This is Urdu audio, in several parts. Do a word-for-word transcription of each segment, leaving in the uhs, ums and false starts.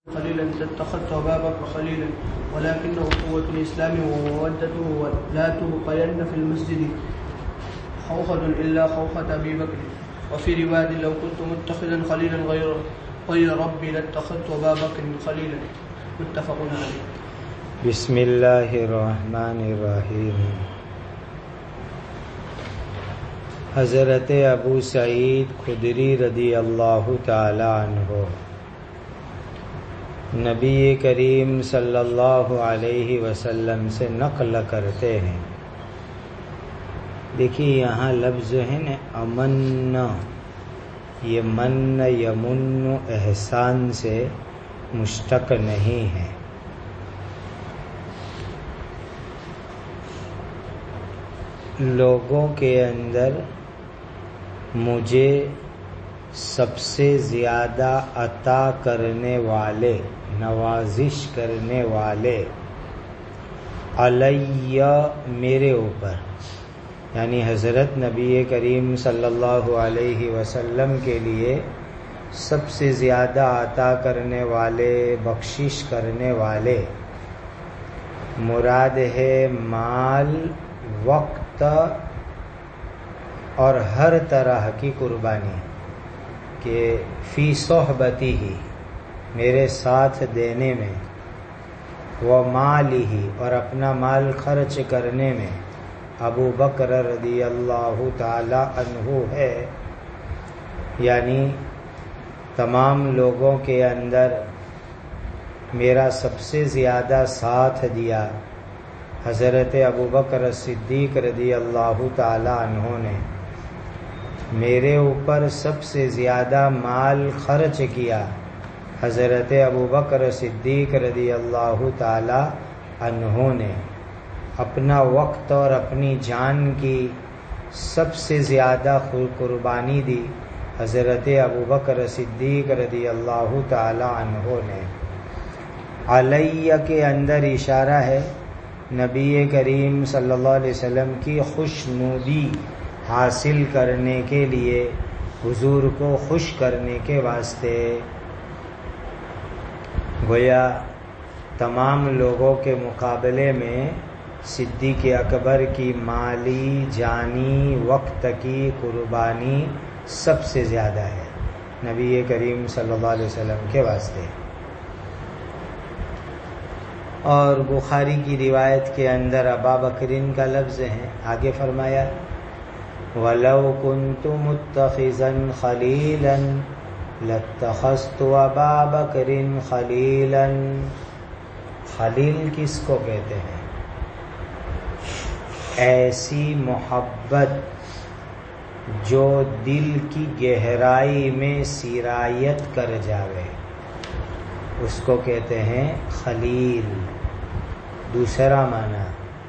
خليلا لاتخذت أبا بكر خليلا ولكن أخوة الإسلام ومودته لا تبقين في المسجد خوخة إلا خوخة أبي بكر. وفي رواية لو كنت متخذا خليلا غير غير ربي لاتخذت أبا بكر خليلا. متفق عليه. بسم اللہ الرحمن الرحیم. حضرت ابو سعید خدری رضی اللہ تعالی عنہ نبی کریم صلی اللہ علیہ وسلم سے نقل کرتے ہیں. دیکھیے یہاں لفظ ہے نا امن، یہ من یمن احسان سے مشتق نہیں ہے. لوگوں کے اندر مجھے سب سے زیادہ عطا کرنے والے، نوازش کرنے والے، علیہ میرے اوپر، یعنی حضرت نبی کریم صلی اللہ علیہ وسلم کے لیے سب سے زیادہ عطا کرنے والے، بخشش کرنے والے، مراد ہے مال، وقت اور ہر طرح کی قربانی، کہ فی صحبتی ہی میرے ساتھ دینے میں، وہ مال ہی اور اپنا مال خرچ کرنے میں ابو بکر رضی اللہ تعالی عنہ ہے. یعنی تمام لوگوں کے اندر میرا سب سے زیادہ ساتھ دیا حضرت ابو بکر صدیق رضی اللہ تعالی عنہ نے. میرے اوپر سب سے زیادہ مال خرچ کیا حضرت ابو بکر صدیق رضی اللہ تعالی عنہ نے. اپنا وقت اور اپنی جان کی سب سے زیادہ قربانی دی حضرت ابو بکر صدیق رضی اللہ تعالی عنہ نے. علیہ کے اندر اشارہ ہے نبی کریم صلی اللہ علیہ وسلم کی خوشنودی حاصل کرنے کے لیے، حضور کو خوش کرنے کے واسطے. گویا تمام لوگوں کے مقابلے میں صدیق اکبر کی مالی، جانی، وقت کی قربانی سب سے زیادہ ہے نبی کریم صلی اللہ علیہ وسلم کے واسطے. اور بخاری کی روایت کے اندر ابا بکرین کا لفظ ہے. آگے فرمایا وَلَوْ كُنْتُ مُتَّخِذًا خَلِيلًا لَاتَّخَذْتُ أَبَا بَكْرٍ خَلِيلًا. خلیل کس کو کہتے ہیں؟ ایسی محبت جو دل کی گہرائی میں سرایت کر جاوے، اس کو کہتے ہیں خلیل. دوسرا معنی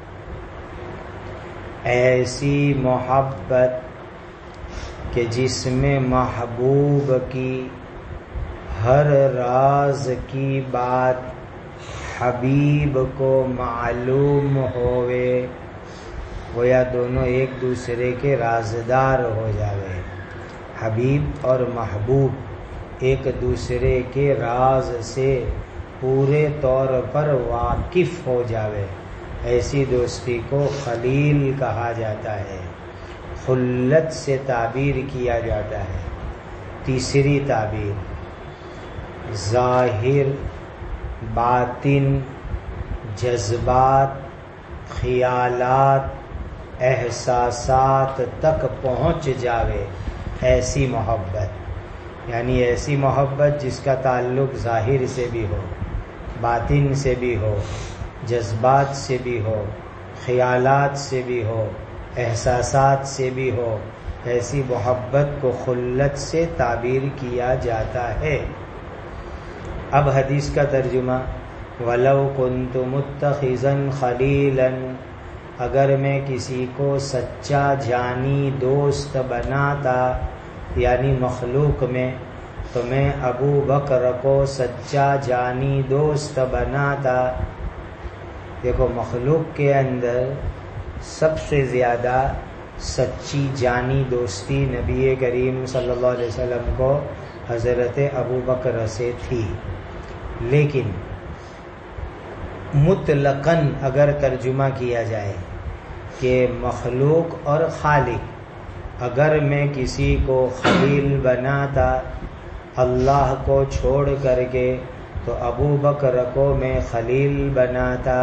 ایسی محبت کہ جس میں محبوب کی ہر راز کی بات حبیب کو معلوم ہوئے، گویا دونوں ایک دوسرے کے رازدار ہو جاوے. حبیب اور محبوب ایک دوسرے کے راز سے پورے طور پر واقف ہو جاوے، ایسی دوستی کو خلیل کہا جاتا ہے. خلت سے تعبیر کیا جاتا ہے. تیسری تعبیر ظاہر، باطن، جذبات، خیالات، احساسات تک پہنچ جاوے، ایسی محبت. یعنی ایسی محبت جس کا تعلق ظاہر سے بھی ہو، باطن سے بھی ہو، جذبات سے بھی ہو، خیالات سے بھی ہو، احساسات سے بھی ہو. ایسی محبت کو خلت سے تعبیر کیا جاتا ہے. اب حدیث کا ترجمہ وَلَوْ كُنْتُ مُتَّخِذًا خَلِيلًا، اگر میں کسی کو سچا جانی دوست بناتا، یعنی مخلوق میں، تو میں ابو بکر کو سچا جانی دوست بناتا. دیکھو مخلوق کے اندر سب سے زیادہ سچی جانی دوستی نبی کریم صلی اللہ علیہ وسلم کو حضرت ابو بکر سے تھی. لیکن مطلقاً اگر ترجمہ کیا جائے کہ مخلوق اور خالق، اگر میں کسی کو خلیل بناتا اللہ کو چھوڑ کر کے تو ابو بکر کو میں خلیل بناتا۔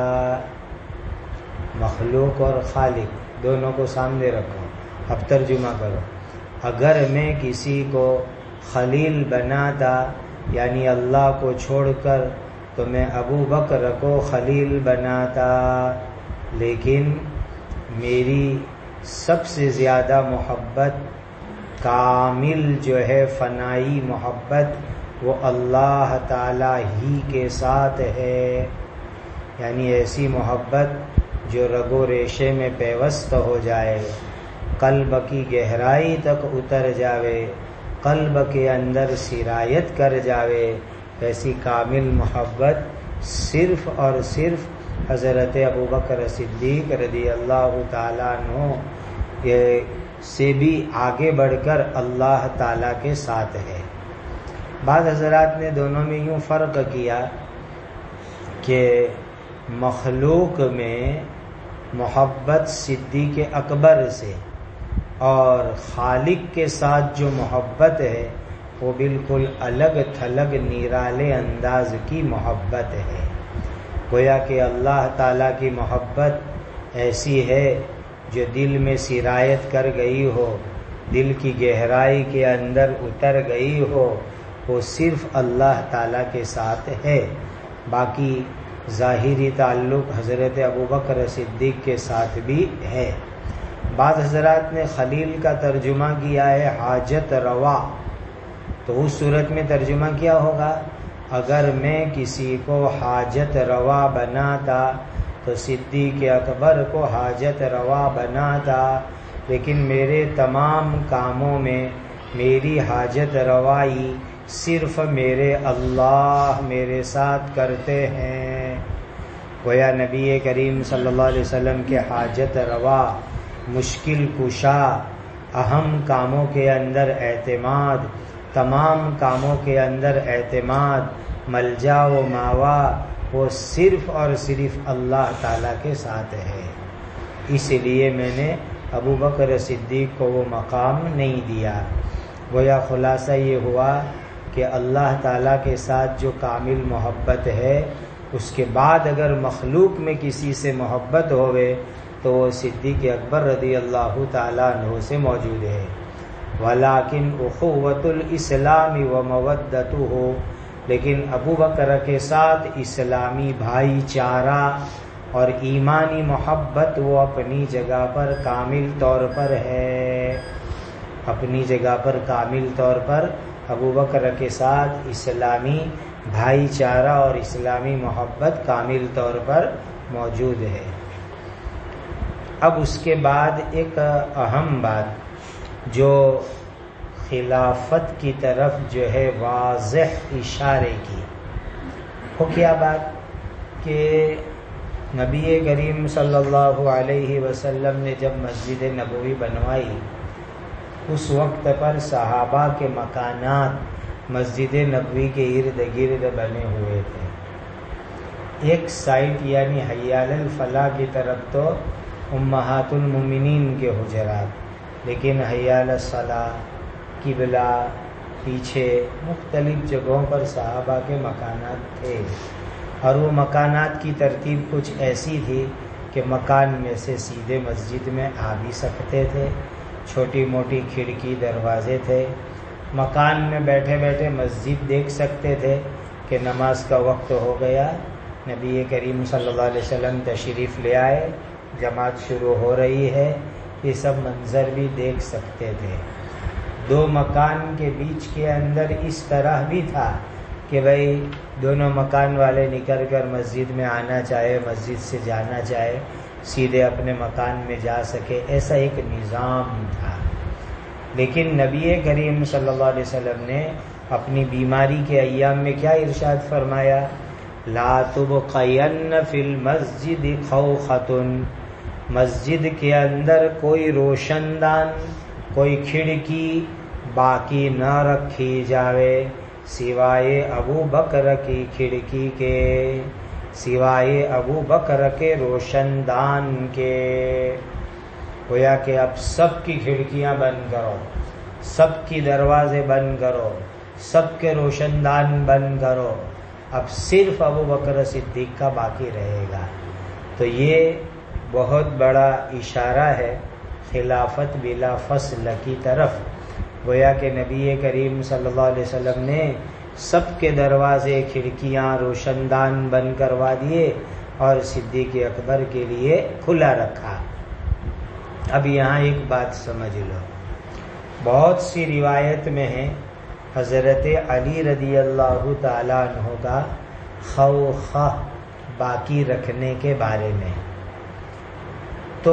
مخلوق اور خالق دونوں کو سامنے رکھو، اب ترجمہ کرو۔ اگر میں کسی کو خلیل بناتا یعنی اللہ کو چھوڑ کر تو میں ابو بکر کو خلیل بناتا، لیکن میری سب سے زیادہ محبت، کامل جو ہے فنائی محبت، وہ اللہ تعالی ہی کے ساتھ ہے، یعنی ایسی محبت جو رگ و ریشے میں پیوست ہو جائے، قلب کی گہرائی تک اتر جاوے، قلب کے اندر سرایت کر جاوے، ایسی کامل محبت صرف اور صرف حضرت ابوبکر صدیق رضی اللہ تعالیٰ عنہ سے بھی آگے بڑھ کر اللہ تعالیٰ کے ساتھ ہے۔ بعض حضرات نے دونوں میں یوں فرق کیا کہ مخلوق میں محبت صدیق اکبر سے اور خالق کے ساتھ جو محبت ہے وہ بالکل الگ تھلگ نرالے انداز کی محبت ہے۔ گویا کہ اللہ تعالیٰ کی محبت ایسی ہے جو دل میں سرایت کر گئی ہو، دل کی گہرائی کے اندر اتر گئی ہو، وہ صرف اللہ تعالیٰ کے ساتھ ہے، باقی ظاہری تعلق حضرت ابوبکر صدیق کے ساتھ بھی ہے۔ بعض حضرات نے خلیل کا ترجمہ کیا ہے حاجت روا، تو اس صورت میں ترجمہ کیا ہوگا؟ اگر میں کسی کو حاجت روا بناتا تو صدیق اکبر کو حاجت روا بناتا، لیکن میرے تمام کاموں میں میری حاجت روائی صرف میرے اللہ میرے ساتھ کرتے ہیں۔ گویا نبی کریم صلی اللہ علیہ وسلم کے حاجت روا، مشکل کشا، اہم کاموں کے اندر اعتماد، تمام کاموں کے اندر اعتماد، ملجا و ماوا، وہ صرف اور صرف اللہ تعالیٰ کے ساتھ ہے۔ اس لیے میں نے ابو بکر صدیق کو وہ مقام نہیں دیا۔ گویا خلاصہ یہ ہوا کہ اللہ تعالیٰ کے ساتھ جو کامل محبت ہے، اس کے بعد اگر مخلوق میں کسی سے محبت ہوئے تو وہ صدیق اکبر رضی اللہ تعالیٰ عنہ سے موجود ہے۔ ولیکن اخوۃ الاسلام و مودتہ، لیکن ابو بکر کے ساتھ اسلامی بھائی چارہ اور ایمانی محبت وہ اپنی جگہ پر کامل طور پر ہے، اپنی جگہ پر کامل طور پر ابو بکر کے ساتھ اسلامی بھائی چارہ اور اسلامی محبت کامل طور پر موجود ہے۔ اب اس کے بعد ایک اہم بات جو خلافت کی طرف جو ہے واضح اشارے کی، وہ کیا بات کہ نبی کریم صلی اللہ علیہ وسلم نے جب مسجد نبوی بنوائی، اس وقت پر صحابہ کے مکانات مسجد نبوی کے ارد گرد بنے ہوئے تھے۔ ایک سائٹ یعنی حی علی الفلاح کی طرف تو امہات المومنین کے حجرات، لیکن حی علی الصلاح، قبلہ، پیچھے مختلف جگہوں پر صحابہ کے مکانات تھے، اور وہ مکانات کی ترتیب کچھ ایسی تھی کہ مکان میں سے سیدھے مسجد میں آ بھی سکتے تھے، چھوٹی موٹی کھڑکی دروازے تھے، مکان میں بیٹھے بیٹھے مسجد دیکھ سکتے تھے کہ نماز کا وقت ہو گیا، نبی کریم صلی اللہ علیہ وسلم تشریف لے آئے، جماعت شروع ہو رہی ہے، یہ سب منظر بھی دیکھ سکتے تھے۔ دو مکان کے بیچ کے اندر اس طرح بھی تھا کہ بھائی دونوں مکان والے نکل کر مسجد میں آنا چاہے، مسجد سے جانا چاہے، سیدھے اپنے مکان میں جا سکے، ایسا ایک نظام تھا۔ لیکن نبی کریم صلی اللہ علیہ وسلم نے اپنی بیماری کے ایام میں کیا ارشاد فرمایا؟ لا تبقین فی المسجد خوخۃ، مسجد کے اندر کوئی روشن دان، کوئی کھڑکی باقی نہ رکھی جاوے، سوائے ابو بکر کی کھڑکی کے، سوائے ابو بکر کے روشن دان کے۔ گویا کہ اب سب کی کھڑکیاں بند کرو، سب کی دروازے بند کرو، سب کے روشن دان بند کرو، اب صرف ابو بکر صدیق کا باقی رہے گا۔ تو یہ بہت بڑا اشارہ ہے خلافت بلا فصل کی طرف۔ گویا کہ نبی کریم صلی اللہ علیہ وسلم نے سب کے دروازے کھڑکیاں روشن دان بند کروا دیے اور صدیق اکبر کے لیے کھلا رکھا۔ اب یہاں ایک بات سمجھ لو، بہت سی روایت میں ہے حضرت علی رضی اللہ تعالیٰ عنہ کا خوخہ باقی رکھنے کے بارے میں۔ تو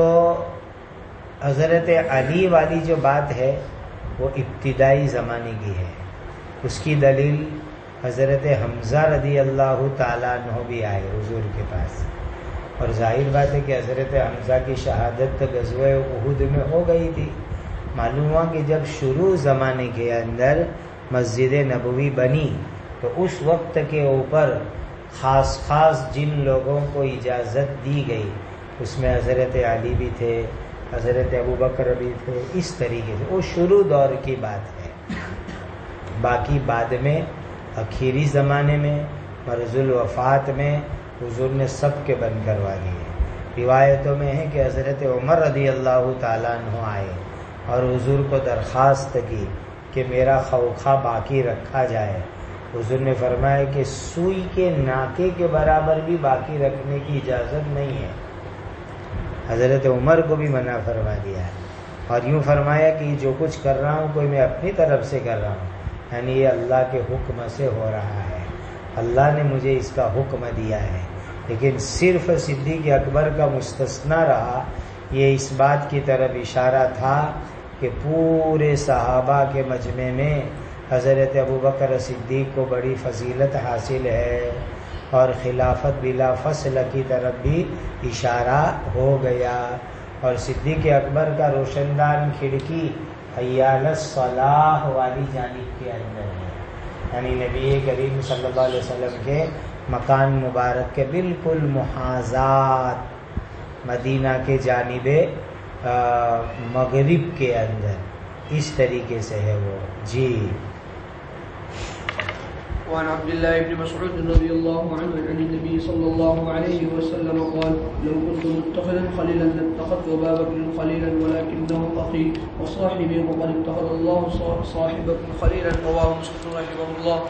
حضرت علی والی جو بات ہے وہ ابتدائی زمانے کی ہے، اس کی دلیل حضرت حمزہ رضی اللہ تعالیٰ عنہ بھی آئے حضور کے پاس، اور ظاہر بات ہے کہ حضرت حمزہ کی شہادت غزوہ احد میں ہو گئی تھی۔ معلوم ہوا کہ جب شروع زمانے کے اندر مسجد نبوی بنی تو اس وقت کے اوپر خاص خاص جن لوگوں کو اجازت دی گئی اس میں حضرت علی بھی تھے، حضرت ابو بکر بھی تھے، اس طریقے سے وہ شروع دور کی بات ہے۔ باقی بعد میں اخیری زمانے میں مرض الوفات میں حضور نے سب کے بند کروا دیے۔ روایتوں میں ہے کہ حضرت عمر رضی اللہ تعالیٰ عنہ آئے اور حضور کو درخواست کی کہ میرا خوخہ باقی رکھا جائے۔ حضور نے فرمایا کہ سوئی کے ناکے کے برابر بھی باقی رکھنے کی اجازت نہیں ہے۔ حضرت عمر کو بھی منع فرما دیا ہے، اور یوں فرمایا کہ جو کچھ کر رہا ہوں کوئی میں اپنی طرف سے کر رہا ہوں، یعنی یہ اللہ کے حکم سے ہو رہا ہے، اللہ نے مجھے اس کا حکم دیا ہے۔ لیکن صرف صدیق اکبر کا مستثنا رہا، یہ اس بات کی طرف اشارہ تھا کہ پورے صحابہ کے مجمع میں حضرت ابو بکر صدیق کو بڑی فضیلت حاصل ہے، اور خلافت بلا فصل کی طرف بھی اشارہ ہو گیا۔ اور صدیق اکبر کا روشن دان کھڑکی حی علی الصلاح والی جانب کے اندر ہے، یعنی نبی کریم صلی اللہ علیہ وسلم کے مکان مبارک کے بالکل محاذات مدینہ کے جانب مغرب کے اندر، اس طریقے سے ہے وہ۔ جی وعن عبد الله بن مسعود رضي الله عنه عن النبي صلى الله عليه وسلم قال لو كنت متخذا خليلا لاتخذت أبا بكر خليلا ولكنه أخي وصاحبي وقد اتخذ الله صاحبكم خليلا رواه مسلم رحمه الله۔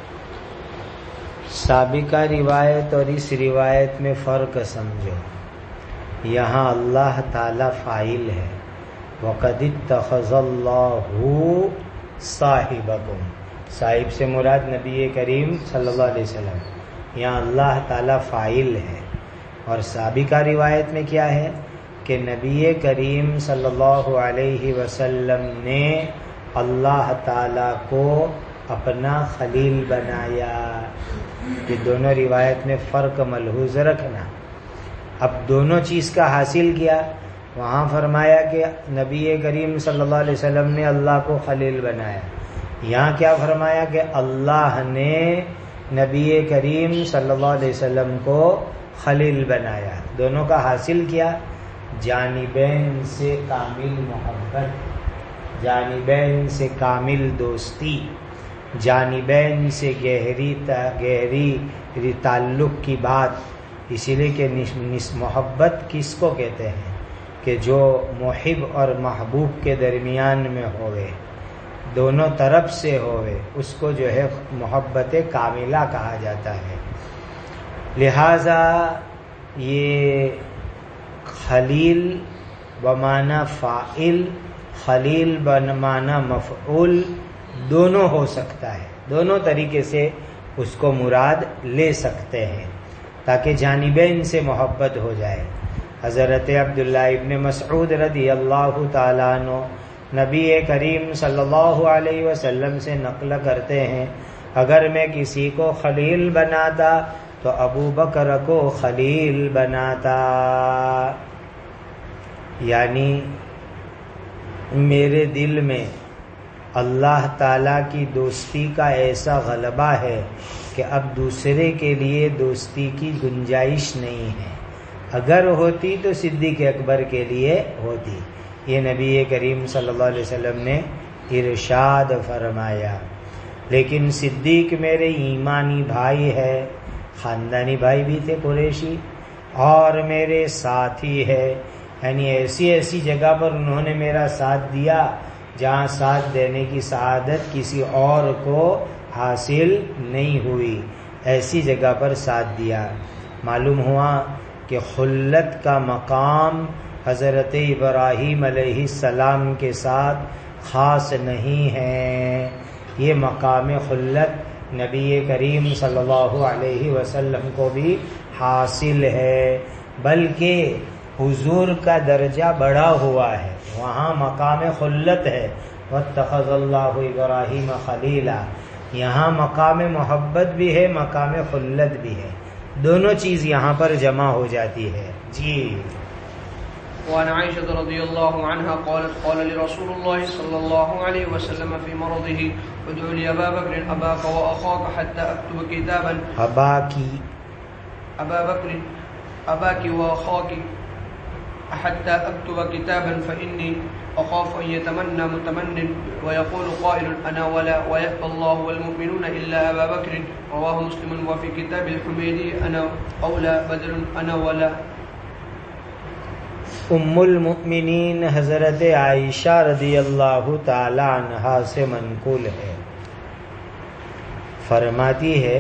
سابقہ روایت اور اس روایت میں فرق سمجھو، یہاں اللہ تعالی فاعل ہے، وقد اتخذ اللہ صاحبکم، صاحب سے مراد نبی کریم صلی اللہ علیہ وسلم، یہاں اللہ تعالیٰ فاعل ہے۔ اور سابقہ روایت میں کیا ہے کہ نبی کریم صلی اللہ علیہ وسلم نے اللہ تعالیٰ کو اپنا خلیل بنایا۔ یہ دونوں روایت میں فرق ملحوظ رکھنا۔ اب دونوں چیز کا حاصل کیا، وہاں فرمایا کہ نبی کریم صلی اللہ علیہ وسلم نے اللہ کو خلیل بنایا، یہاں کیا فرمایا کہ اللہ نے نبی کریم صلی اللہ علیہ وسلم کو خلیل بنایا۔ دونوں کا حاصل کیا، جانبین سے کامل محبت، جانبین سے کامل دوستی، جانبین سے گہری گہری تعلق کی بات۔ اسی لیے کہ محبت کس کو کہتے ہیں کہ جو محب اور محبوب کے درمیان میں ہوئے، دونوں طرف سے ہوئے، اس کو جو ہے محبت کاملہ کہا جاتا ہے۔ لہذا یہ خلیل بمعنی فاعل، خلیل بمعنی مفعول دونوں ہو سکتا ہے، دونوں طریقے سے اس کو مراد لے سکتے ہیں تاکہ جانبین سے محبت ہو جائے۔ حضرت عبداللہ ابن مسعود رضی اللہ تعالیٰ عنہ نبی کریم صلی اللہ علیہ وسلم سے نقل کرتے ہیں، اگر میں کسی کو خلیل بناتا تو ابو بکر کو خلیل بناتا، یعنی میرے دل میں اللہ تعالیٰ کی دوستی کا ایسا غلبہ ہے کہ اب دوسرے کے لیے دوستی کی گنجائش نہیں ہے. اگر ہوتی تو صدیق اکبر کے لیے ہوتی. یہ نبی کریم صلی اللہ علیہ وسلم نے ارشاد فرمایا. لیکن صدیق میرے ایمانی بھائی ہے، خاندانی بھائی بھی تھے قریشی، اور میرے ساتھی ہے. یعنی ایسی ایسی جگہ پر انہوں نے میرا ساتھ دیا جہاں ساتھ دینے کی سعادت کسی اور کو حاصل نہیں ہوئی، ایسی جگہ پر ساتھ دیا. معلوم ہوا کہ خلت کا مقام حضرت ابراہیم علیہ السلام کے ساتھ خاص نہیں ہے. یہ مقام خلت نبی کریم صلی اللہ علیہ وسلم کو بھی حاصل ہے، بلکہ حضور کا درجہ بڑا ہوا ہے. وہاں مقام خلت ہے، واتخذ اللہ ابراہیم خلیلا. یہاں مقام محبت بھی ہے، مقام خلت بھی ہے، دونوں چیز یہاں پر جمع ہو جاتی ہے. جی. وعن عائشة رضي الله عنها قالت قال لرسول الله صلى الله عليه وسلم في مرضه ادعو لي أبا بكر أباك وأخاك حتى أكتب كتابا. أباكي أبا بكر أباك وأخاك حتى أكتب كتابا فإني أخاف أن يتمنى متمن ويقول قائل أنا ولا ويأبى الله والمؤمنون إلا أبا بكر. رواه مسلم. وفي كتاب الحميدي أنا أولى بدل أنا ولا. ام المؤمنین حضرت عائشہ رضی اللہ تعالی عنہا سے منقول ہے، فرماتی ہے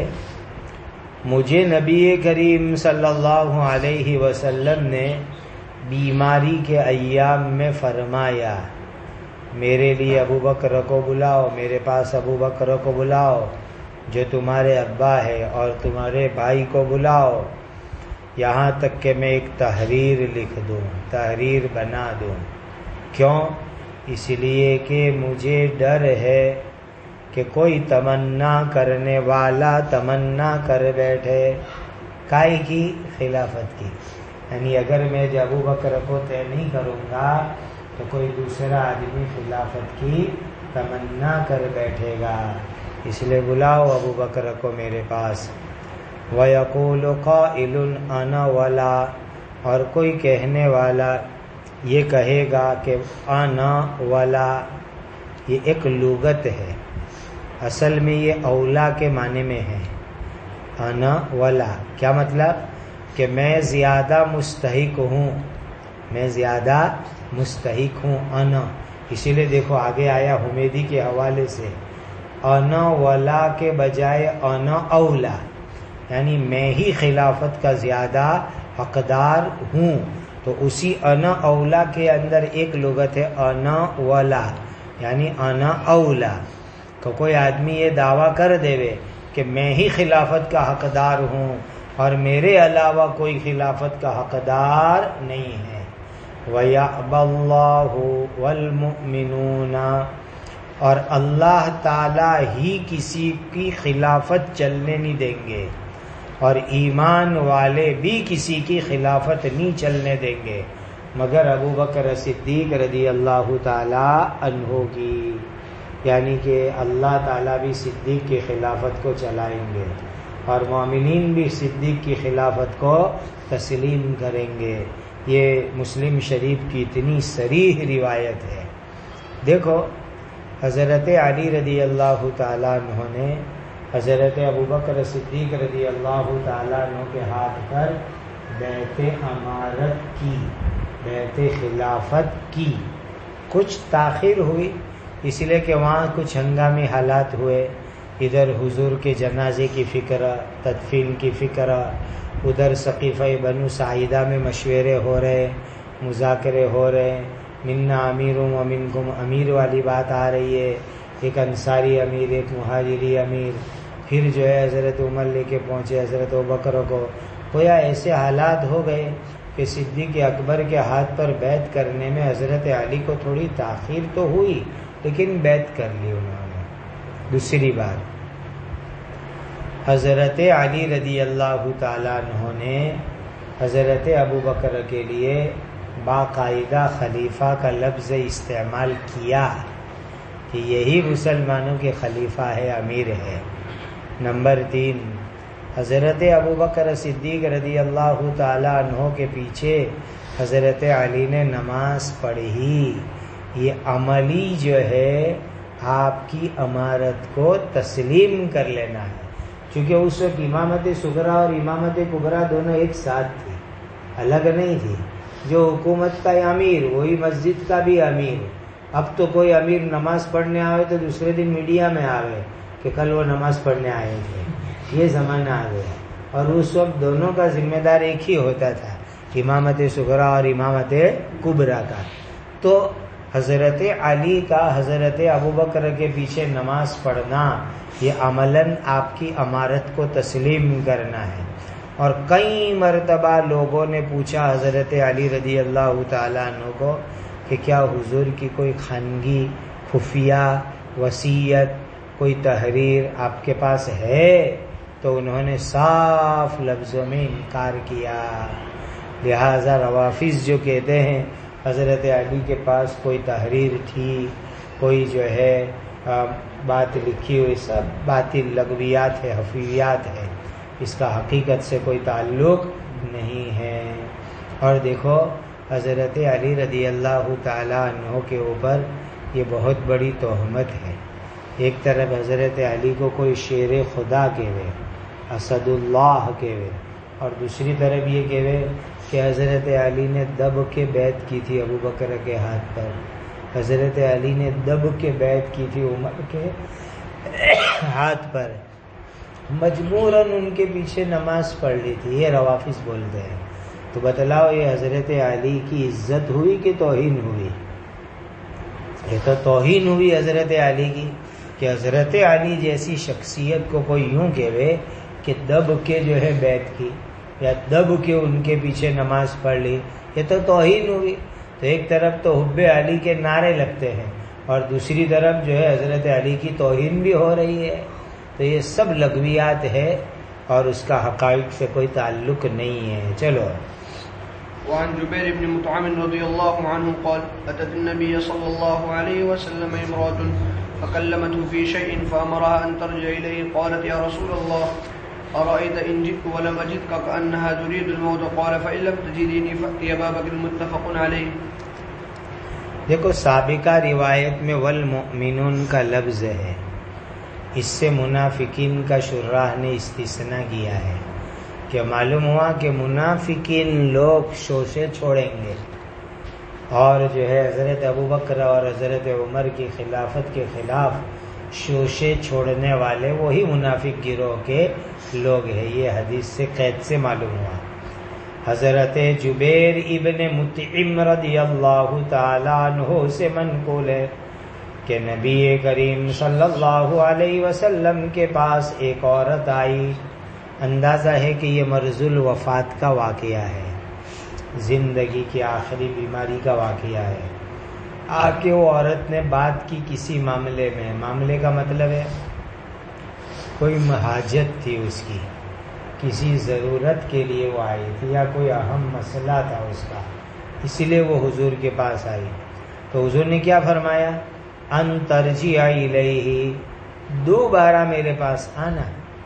مجھے نبی کریم صلی اللہ علیہ وسلم نے بیماری کے ایام میں فرمایا میرے لیے ابو بکر کو بلاؤ، میرے پاس ابو بکر کو بلاؤ جو تمہارے ابا ہے، اور تمہارے بھائی کو بلاؤ، یہاں تک کہ میں ایک تحریر لکھ دوں، تحریر بنا دوں. کیوں؟ اس لیے کہ مجھے ڈر ہے کہ کوئی تمنا کرنے والا تمنا کر بیٹھے کائے کی؟ خلافت کی. یعنی اگر میں جب ابو بکر کو طے نہیں کروں گا تو کوئی دوسرا آدمی خلافت کی تمنا کر بیٹھے گا، اس لیے بلاؤ ابو بکر کو میرے پاس. وَيَقُولُ قَائِلٌ أَنَا وَلَا، اور کوئی کہنے والا یہ کہے گا کہ انا ولا. یہ ایک لغت ہے، اصل میں یہ اولا کے معنی میں ہے. انا ولا کیا مطلب؟ کہ میں زیادہ مستحق ہوں، میں زیادہ مستحق ہوں. انا، اسی لیے دیکھو آگے آیا حمیدی کے حوالے سے انا ولا کے بجائے انا اولا، یعنی میں ہی خلافت کا زیادہ حقدار ہوں. تو اسی انا اولا کے اندر ایک لغت ہے انا ولا، یعنی انا اولا. کہ کوئی آدمی یہ دعویٰ کر دے کہ میں ہی خلافت کا حقدار ہوں اور میرے علاوہ کوئی خلافت کا حقدار نہیں ہے. وَيَأْبَى اللَّهُ وَالْمُؤْمِنُونَ، اور اللہ تعالی ہی کسی کی خلافت چلنے نہیں دیں گے، اور ایمان والے بھی کسی کی خلافت نہیں چلنے دیں گے مگر ابو بکر صدیق رضی اللہ تعالی عنہ کی. یعنی کہ اللہ تعالیٰ بھی صدیق کی خلافت کو چلائیں گے اور مومنین بھی صدیق کی خلافت کو تسلیم کریں گے. یہ مسلم شریف کی اتنی صریح روایت ہے. دیکھو حضرت علی رضی اللہ تعالیٰ عنہ نے حضرت ابو بکر صدیق رضی اللہ تعالیٰ عنہ کے ہاتھ پر بیعت امارت کی، بیعت خلافت کی. کچھ تاخیر ہوئی اس لیے کہ وہاں کچھ ہنگامی حالات ہوئے. ادھر حضور کے جنازے کی فکر، تدفین کی فکر، ادھر سقیفہ بنو سعیدہ میں مشورے ہو رہے، مذاکرے ہو رہے، منا امیروں و منکم امیر والی بات آ رہی ہے، ایک انصاری امیر ایک مہاجری امیر. پھر جو ہے حضرت عمر لے کے پہنچے حضرت ابوبکر کو. گویا ایسے حالات ہو گئے کہ صدیق اکبر کے ہاتھ پر بیعت کرنے میں حضرت علی کو تھوڑی تاخیر تو ہوئی لیکن بیعت کر لی انہوں نے. دوسری بات، حضرت علی رضی اللہ تعالیٰ عنہ نے حضرت ابوبکر کے لیے باقاعدہ خلیفہ کا لفظ استعمال کیا، کہ یہی مسلمانوں کے خلیفہ ہے، امیر ہے۔ نمبر تین، حضرت ابو بکر صدیق رضی اللہ تعالیٰ عنہ کے پیچھے حضرت علی نے نماز پڑھی۔ یہ عملی جو ہے آپ کی امارت کو تسلیم کر لینا ہے، چونکہ اس وقت امامت صغریٰ اور امامت کبریٰ دونوں ایک ساتھ تھی، الگ نہیں تھی۔ جو حکومت کا امیر وہی مسجد کا بھی امیر۔ اب تو کوئی امیر نماز پڑھنے آئے تو دوسرے دن میڈیا میں آئے کہ کل وہ نماز پڑھنے آئے تھے، یہ زمانہ آ گیا۔ اور اس وقت دونوں کا ذمہ دار ایک ہی ہوتا تھا، امامت صغریٰ اور امامت کبریٰ کا۔ تو حضرت علی کا حضرت ابوبکر کے پیچھے نماز پڑھنا یہ عملاً آپ کی امارت کو تسلیم کرنا ہے۔ اور کئی مرتبہ لوگوں نے پوچھا حضرت علی رضی اللہ تعالیٰ عنہ کو کہ کیا حضور کی کوئی خانگی خفیہ وصیت، کوئی تحریر آپ کے پاس ہے؟ تو انہوں نے صاف لفظوں میں انکار کیا۔ لہذا روافظ جو کہتے ہیں حضرت علی کے پاس کوئی تحریر تھی، کوئی جو ہے بات لکھی ہوئی، سب باطل لغویات ہے، حفیظیات ہے، اس کا حقیقت سے کوئی تعلق نہیں ہے۔ اور دیکھو حضرت علی رضی اللہ تعالیٰ عنہ کے اوپر یہ بہت بڑی تہمت ہے۔ ایک طرف حضرت علی کو کوئی شیر خدا کہوے، اسد اللہ کہوے، اور دوسری طرف یہ کہوے کہ حضرت علی نے دب کے بیعت کی تھی ابو بکر کے ہاتھ پر، حضرت علی نے دب کے بیعت کی تھی عمر کے ہاتھ پر، مجبوراً ان کے پیچھے نماز پڑھ لی تھی، یہ روافظ بولتے ہیں۔ تو بتلاؤ یہ حضرت علی کی عزت ہوئی کہ توہین ہوئی؟ یہ تو توہین ہوئی حضرت علی کی، کہ حضرت علی جیسی شخصیت کو کوئی یوں کہے کہ دب کے جو ہے بیعت کی یا دب کے ان کے پیچھے نماز پڑھ لی، یہ تو توہین ہوئی۔ تو ایک طرف تو حب علی کے نعرے لگتے ہیں اور دوسری طرف جو ہے حضرت علی کی توہین بھی ہو رہی ہے، تو یہ سب لغویات ہے اور اس کا حقائق سے کوئی تعلق نہیں ہے۔ چلو وعن جبير بن مطعم رضي الله عنه قال أتت النبي صلى الله عليه وسلم امرأة فكلمته في شيء فأمرها أن ترجع إليه قالت يا رسول الله أرأيت إن جئت ولم أجدك كأنها تريد الموت قال فإن لم تجديني فأتي أبا بكر متفق عليه۔ دیکھو سابقہ روایت میں والمؤمنون کا لفظ ہے، اس سے منافقین کا شراح نے استثناء کیا ہے کہ معلوم ہوا کہ منافقین لوگ شوشے چھوڑیں گے، اور جو ہے حضرت ابوبکر اور حضرت عمر کی خلافت کے خلاف شوشے چھوڑنے والے وہی منافق گروہ کے لوگ ہیں۔ یہ حدیث سے قید سے معلوم ہوا۔ حضرت جبیر ابن مطعم رضی اللہ تعالی عنہ سے منقول ہے کہ نبی کریم صلی اللہ علیہ وسلم کے پاس ایک عورت آئی، اندازہ ہے کہ یہ مرض الوفات کا واقعہ ہے، زندگی کی آخری بیماری کا واقعہ ہے۔ آ کے وہ عورت نے بات کی کسی معاملے میں، معاملے کا مطلب ہے کوئی حاجت تھی اس کی، کسی ضرورت کے لیے وہ آئی تھی یا کوئی اہم مسئلہ تھا اس کا، اسی لیے وہ حضور کے پاس آئی۔ تو حضور نے کیا فرمایا؟ ان ترجع الیہ، دوبارہ میرے پاس آنا،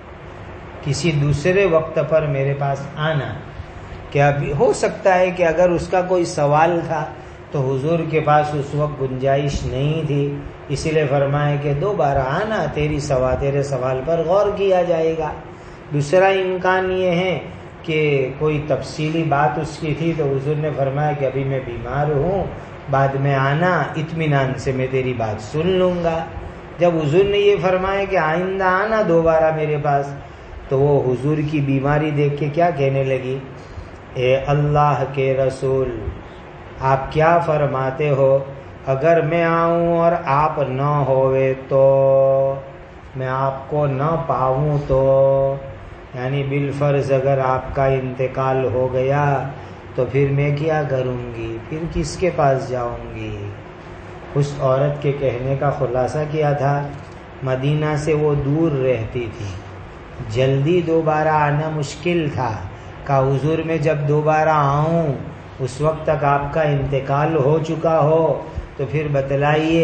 کسی دوسرے وقت پر میرے پاس آنا۔ کہ ابھی ہو سکتا ہے کہ اگر اس کا کوئی سوال تھا تو حضور کے پاس اس وقت گنجائش نہیں تھی، اسی لیے فرمایا کہ دوبارہ آنا، تیری سوا تیرے سوال پر غور کیا جائے گا۔ دوسرا امکان یہ ہے کہ کوئی تفصیلی بات اس کی تھی تو حضور نے فرمایا کہ ابھی میں بیمار ہوں، بعد میں آنا، اطمینان سے میں تیری بات سن لوں گا۔ جب حضور نے یہ فرمایا کہ آئندہ آنا دوبارہ میرے پاس، تو وہ حضور کی بیماری دیکھ کے کیا کہنے لگی؟ اے اللہ کے رسول، آپ کیا فرماتے ہو اگر میں آؤں اور آپ نہ ہوئے تو، میں آپ کو نہ پاؤں تو، یعنی بالفرض اگر آپ کا انتقال ہو گیا تو پھر میں کیا کروں گی، پھر کس کے پاس جاؤں گی؟ اس عورت کے کہنے کا خلاصہ کیا تھا؟ مدینہ سے وہ دور رہتی تھی، جلدی دوبارہ آنا مشکل تھا، کہ حضور میں جب دوبارہ آؤں اس وقت تک آپ کا انتقال ہو چکا ہو تو پھر بتلائیے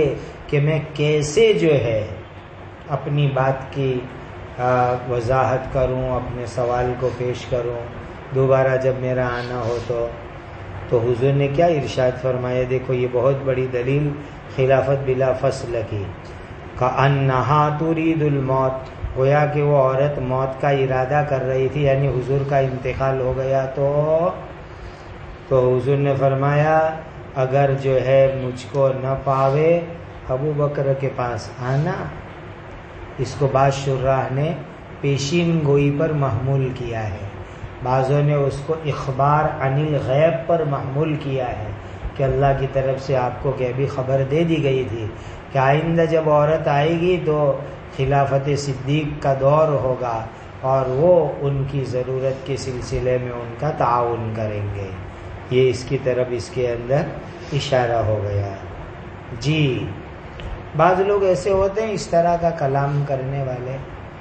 کہ میں کیسے جو ہے اپنی بات کی وضاحت کروں، اپنے سوال کو پیش کروں دوبارہ جب میرا آنا ہو تو تو حضور نے کیا ارشاد فرمایا؟ دیکھو یہ بہت بڑی دلیل خلافت بلا فصل کی، کأنہا ترید الموت، گویا کہ وہ عورت موت کا ارادہ کر رہی تھی، یعنی حضور کا انتقال ہو گیا تو تو حضور نے فرمایا اگر جو ہے مجھ کو نہ پاوے ابو بکر کے پاس آنا۔ اس کو بعض شراح نے پیشین گوئی پر محمول کیا ہے، بعضوں نے اس کو اخبار عن الغیب پر محمول کیا ہے کہ اللہ کی طرف سے آپ کو کہ ابھی خبر دے دی گئی تھی کہ آئندہ جب عورت آئے گی تو خلافت صدیق کا دور ہوگا اور وہ ان کی ضرورت کے سلسلے میں ان کا تعاون کریں گے۔ یہ اس کی طرف اس کے اندر اشارہ ہو گیا۔ جی بعض لوگ ایسے ہوتے ہیں اس طرح کا کلام کرنے والے،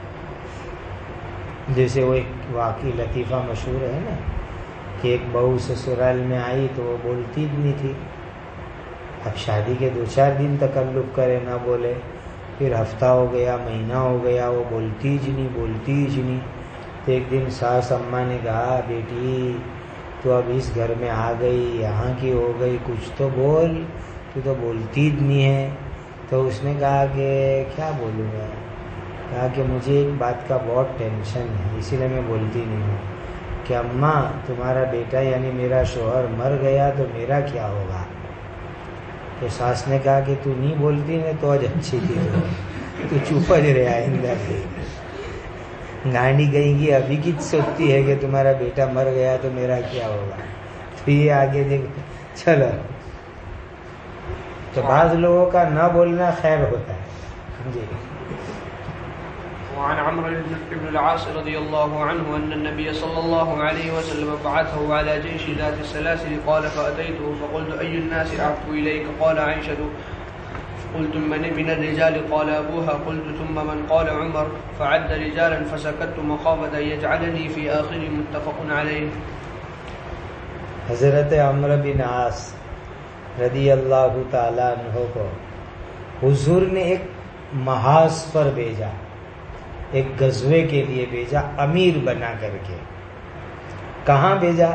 جیسے وہ ایک واقعی لطیفہ مشہور ہے نا کہ ایک بہو سسرال میں آئی تو وہ بولتی نہیں تھی، اب شادی کے دو چار دن تکلف کرے نہ بولے، پھر ہفتہ ہو گیا، مہینہ ہو گیا، وہ بولتی ہی نہیں بولتی ہی نہیں۔ تو ایک دن ساس اماں نے کہا بیٹی تو اب اس گھر میں آ گئی، یہاں کی ہو گئی، کچھ تو بول، تو تو بولتی نہیں ہے۔ تو اس نے کہا کہ کیا بولوں گا؟ کہا کہ مجھے ایک بات کا بہت ٹینشن ہے، اسی لیے میں بولتی نہیں ہوں کہ اماں تمہارا بیٹا یعنی میرا شوہر مر گیا تو میرا کیا ہوگا؟ تو ساس نے کہا کہ تو نہیں بولتی نا تو آج اچھی تھی، تو چپ ہی رہے آئندہ سے گاڑی گئی گی ابھی کی سوچتی ہے کہ تمہارا بیٹا مر گیا تو میرا کیا ہوگا؟ تو یہ آگے دیکھ چلو، تو بعض لوگوں کا نہ بولنا خیر ہوتا ہے۔ جی وعن عمرو بن العاص رضي الله عنه أن النبي صلى الله عليه وسلم بعثه على جيش ذات السلاسل قال فأتيته فقلت أي الناس أحب إليك؟ قال عائشة. قلت من الرجال؟ قال أبوها. قلت ثم من؟ قال عمر. فعد رجالا فسكت مخافة أن يجعلني في آخر. متفق عليه۔ حضرت عمرو بن عاص رضی اللہ تعالیٰ عنہ کو حضور نے ایک محاذ پر بھیجا، ایک غزوے کے لیے بھیجا، امیر بنا کر کے۔ کہاں بھیجا؟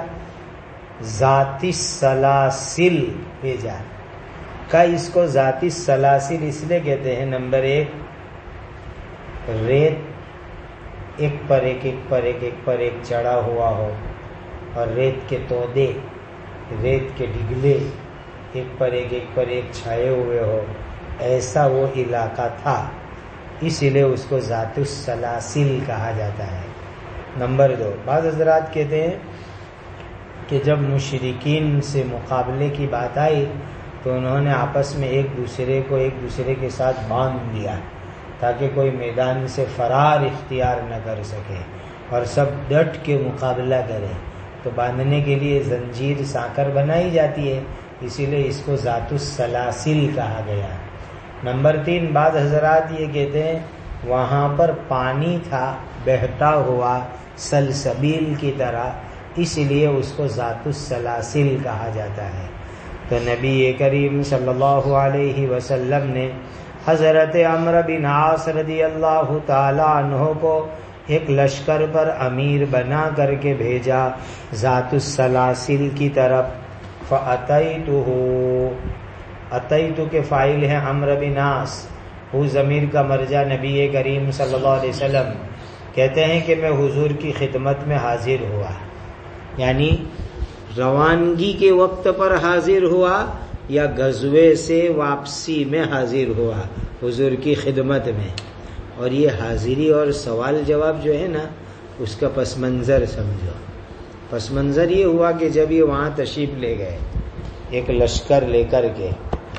ذاتی سلاسل بھیجا۔ کا اس کو ذاتی سلاسل اس لیے کہتے ہیں، نمبر ایک ریت ایک پر ایک ایک پر ایک ایک پر ایک چڑھا ہوا ہو، اور ریت کے تودے، ریت کے ڈگلے ایک پر ایک ایک پر ایک چھائے ہوئے ہو، ایسا وہ علاقہ تھا، اس لیے اس کو ذات السلاسل کہا جاتا ہے۔ نمبر دو، بعض حضرات کہتے ہیں کہ جب مشرکین سے مقابلے کی بات آئی تو انہوں نے آپس میں ایک دوسرے کو ایک دوسرے کے ساتھ باندھ دیا تاکہ کوئی میدان سے فرار اختیار نہ کر سکے اور سب ڈٹ کے مقابلہ کریں، تو باندھنے کے لیے زنجیر سانکر بنائی جاتی ہے، اسی لیے اس کو ذات السلاسل کہا گیا۔ نمبر تین، بعض حضرات یہ کہتے ہیں وہاں پر پانی تھا بہتا ہوا سلسبیل کی طرح، اس لیے اس کو ذات السلاسل کہا جاتا ہے۔ تو نبی کریم صلی اللہ علیہ وسلم نے حضرت عمرو بن عاص رضی اللہ تعالی عنہ کو ایک لشکر پر امیر بنا کر کے بھیجا ذات السلاسل کی طرف۔ فَأَتَيْتُهُ، اتیتو کے فاعل ہیں عمرو بن عاص، وہ ضمیر کا مرجع نبی کریم صلی اللہ علیہ وسلم کہتے ہیں کہ میں حضور کی خدمت میں حاضر ہوا، یعنی روانگی کے وقت پر حاضر ہوا یا غزوے سے واپسی میں حاضر ہوا حضور کی خدمت میں۔ اور یہ حاضری اور سوال جواب جو ہے نا، اس کا پس منظر سمجھو۔ پس منظر یہ ہوا کہ جب یہ وہاں تشریف لے گئے ایک لشکر لے کر کے،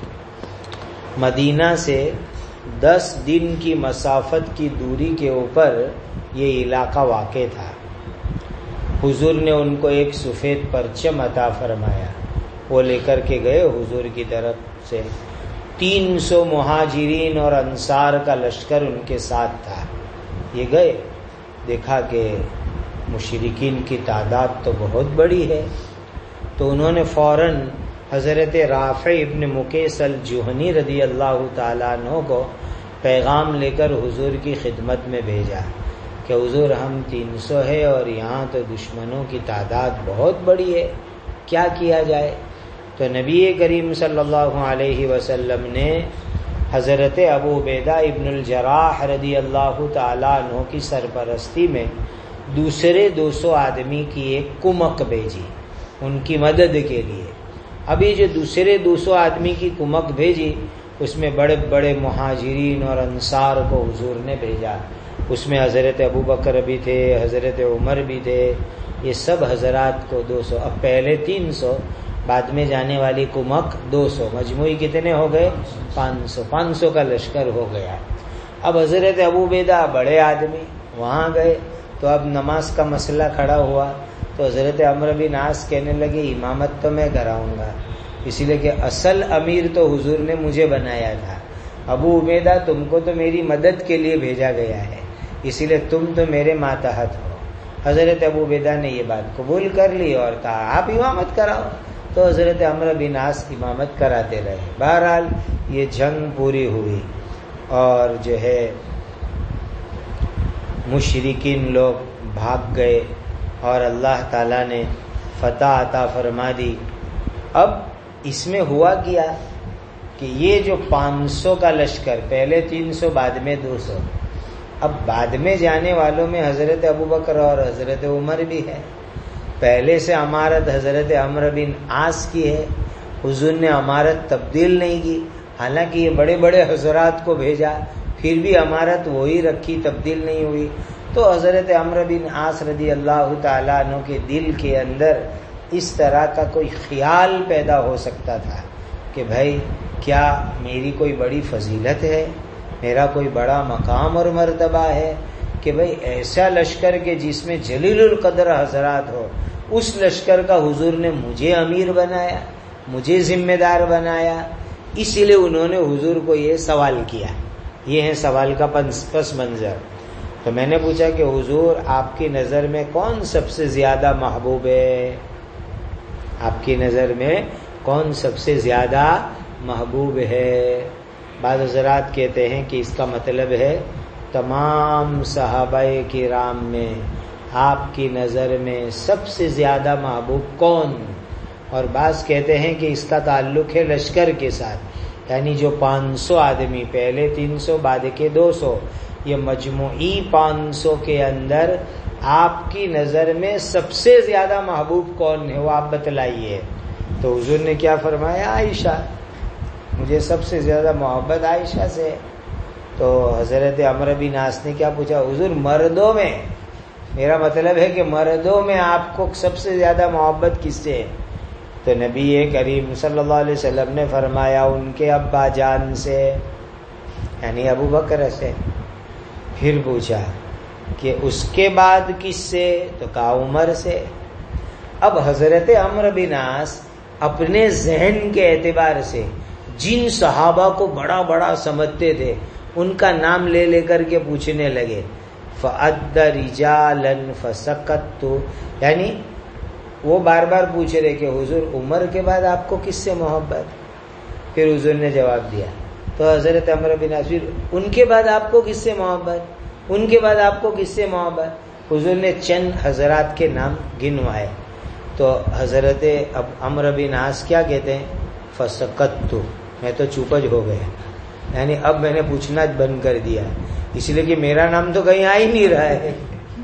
مدینہ سے دس دن کی مسافت کی دوری کے اوپر یہ علاقہ واقع تھا۔ حضور نے ان کو ایک سفید پرچم عطا فرمایا، وہ لے کر کے گئے حضور کی طرف سے۔ تین سو مہاجرین اور انصار کا لشکر ان کے ساتھ تھا۔ یہ گئے، دیکھا کہ مشرکین کی تعداد تو بہت بڑی ہے، تو انہوں نے فوراً حضرت رافع ابن مکیس الجہنی رضی اللہ تعالیٰ عنہ کو پیغام لے کر حضور کی خدمت میں بھیجا کہ حضور ہم تین سو ہے اور یہاں تو دشمنوں کی تعداد بہت بڑی ہے، کیا کیا جائے؟ تو نبی کریم صلی اللہ علیہ وسلم نے حضرت ابو عبیدہ ابن الجراح رضی اللہ تعالیٰ عنہ کی سرپرستی میں دوسرے دو سو آدمی کی ایک کمک بھیجی ان کی مدد کے لیے۔ ابھی جو دوسرے دو سو آدمی کی کمک بھیجی اس میں بڑے بڑے مہاجرین اور انصار کو حضور نے بھیجا، اس میں حضرت ابو بکر بھی تھے، حضرت عمر بھی تھے، یہ سب حضرات کو دو سو، اب پہلے تین سو، بعد میں جانے والی کمک دو سو، مجموعی کتنے ہو گئے؟ پانچ سو، پانچ سو کا لشکر ہو گیا۔ اب حضرت ابو عبیدہ بڑے آدمی وہاں گئے تو اب نماز کا مسئلہ کھڑا ہوا، تو حضرت عمرو بن عاص کہنے لگے امامت تو میں کراؤں گا، اسی لیے کہ اصل امیر تو حضور نے مجھے بنایا تھا، ابو عبیدہ تم کو تو میری مدد کے لیے بھیجا گیا ہے، اسی لیے تم تو میرے ماتحت ہو۔ حضرت ابو عبیدہ نے یہ بات قبول کر لی اور کہا آپ امامت کراؤ، تو حضرت عمرو بن عاص امامت کراتے رہے۔ بہرحال یہ جنگ پوری ہوئی اور جو ہے مشرکین لوگ بھاگ گئے اور اللہ تعالیٰ نے فتح عطا فرما دی۔ اب اس میں ہوا کیا کہ یہ جو پانچ سو کا لشکر، پہلے تین سو بعد میں دو سو، اب بعد میں جانے والوں میں حضرت ابو بکر اور حضرت عمر بھی ہے، پہلے سے امارت حضرت عمرو بن عاص کی ہے، حضور نے امارت تبدیل نہیں کی، حالانکہ یہ بڑے بڑے حضرات کو بھیجا پھر بھی امارت وہی رکھی، تبدیل نہیں ہوئی۔ تو حضرت عمرو بن عاص رضی اللہ تعالیٰ عنہ کے دل کے اندر اس طرح کا کوئی خیال پیدا ہو سکتا تھا کہ بھائی کیا میری کوئی بڑی فضیلت ہے، میرا کوئی بڑا مقام اور مرتبہ ہے کہ بھئی ایسا لشکر کے جس میں جلیل القدر حضرات ہو، اس لشکر کا حضور نے مجھے امیر بنایا، مجھے ذمہ دار بنایا۔ اس لیے انہوں نے حضور کو یہ سوال کیا، یہ ہے سوال کا پس منظر۔ تو میں نے پوچھا کہ حضور آپ کی نظر میں کون سب سے زیادہ محبوب ہے؟ آپ کی نظر میں کون سب سے زیادہ محبوب ہے؟ بعض حضرات کہتے ہیں کہ اس کا مطلب ہے تمام صحابہ کرام میں آپ کی نظر میں سب سے زیادہ محبوب کون؟ اور بعض کہتے ہیں کہ اس کا تعلق ہے لشکر کے ساتھ، یعنی جو پانچ سو آدمی، پہلے تین سو بعد کے دو سو، یہ مجموعی پانچ سو کے اندر آپ کی نظر میں سب سے زیادہ محبوب کون ہے، وہ آپ بتلائیے۔ تو حضور نے کیا فرمایا؟ عائشہ، مجھے سب سے زیادہ محبت عائشہ سے۔ تو حضرت عمرو بن عاص نے کیا پوچھا؟ حضور مردوں میں، میرا مطلب ہے کہ مردوں میں آپ کو سب سے زیادہ محبت کس سے ہے؟ تو نبی کریم صلی اللہ علیہ وسلم نے فرمایا ان کے ابا جان سے، یعنی ابو بکر سے۔ پھر پوچھا کہ اس کے بعد کس سے؟ تو کہا عمر سے۔ اب حضرت عمرو بن عاص اپنے ذہن کے اعتبار سے جن صحابہ کو بڑا بڑا سمجھتے تھے ان کا نام لے لے کر کے پوچھنے لگے، فَأَدَّ رِجَالًا فَسَكَتُّ، یعنی وہ بار بار پوچھ رہے کہ حضور عمر کے بعد آپ کو کس سے محبت؟ پھر حضور نے جواب دیا، تو حضرت عمرو بن عاص پھر ان کے بعد آپ کو کس سے محبت، ان کے بعد آپ کو کس سے محبت؟ حضور نے چند حضرات کے نام گنوائے۔ تو حضرت عمرو بن عاص کیا کہتے ہیں؟ فَسَكَتُّ، میں تو چوپج ہو گیا، یعنی اب میں نے پوچھنا بند کر دیا، اس لیے کہ میرا نام تو کہیں آ ہی نہیں رہا ہے،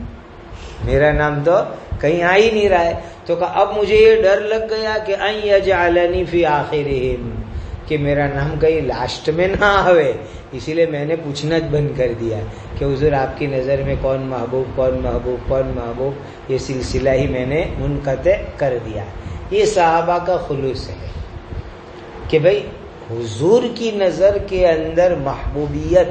میرا نام تو کہیں آ ہی نہیں رہا ہے۔ تو کہا اب مجھے یہ ڈر لگ گیا کہ ان یجعلنی فی آخرہم، کہ میرا نام کہیں لاسٹ میں نہ آوے، اسی لیے میں نے پوچھنا بند کر دیا کہ حضور آپ کی نظر میں کون محبوب کون محبوب کون محبوب، یہ سلسلہ ہی میں نے منقطع کر دیا۔ یہ صحابہ کا خلوص ہے کہ بھئی حضور کی نظر کے اندر محبوبیت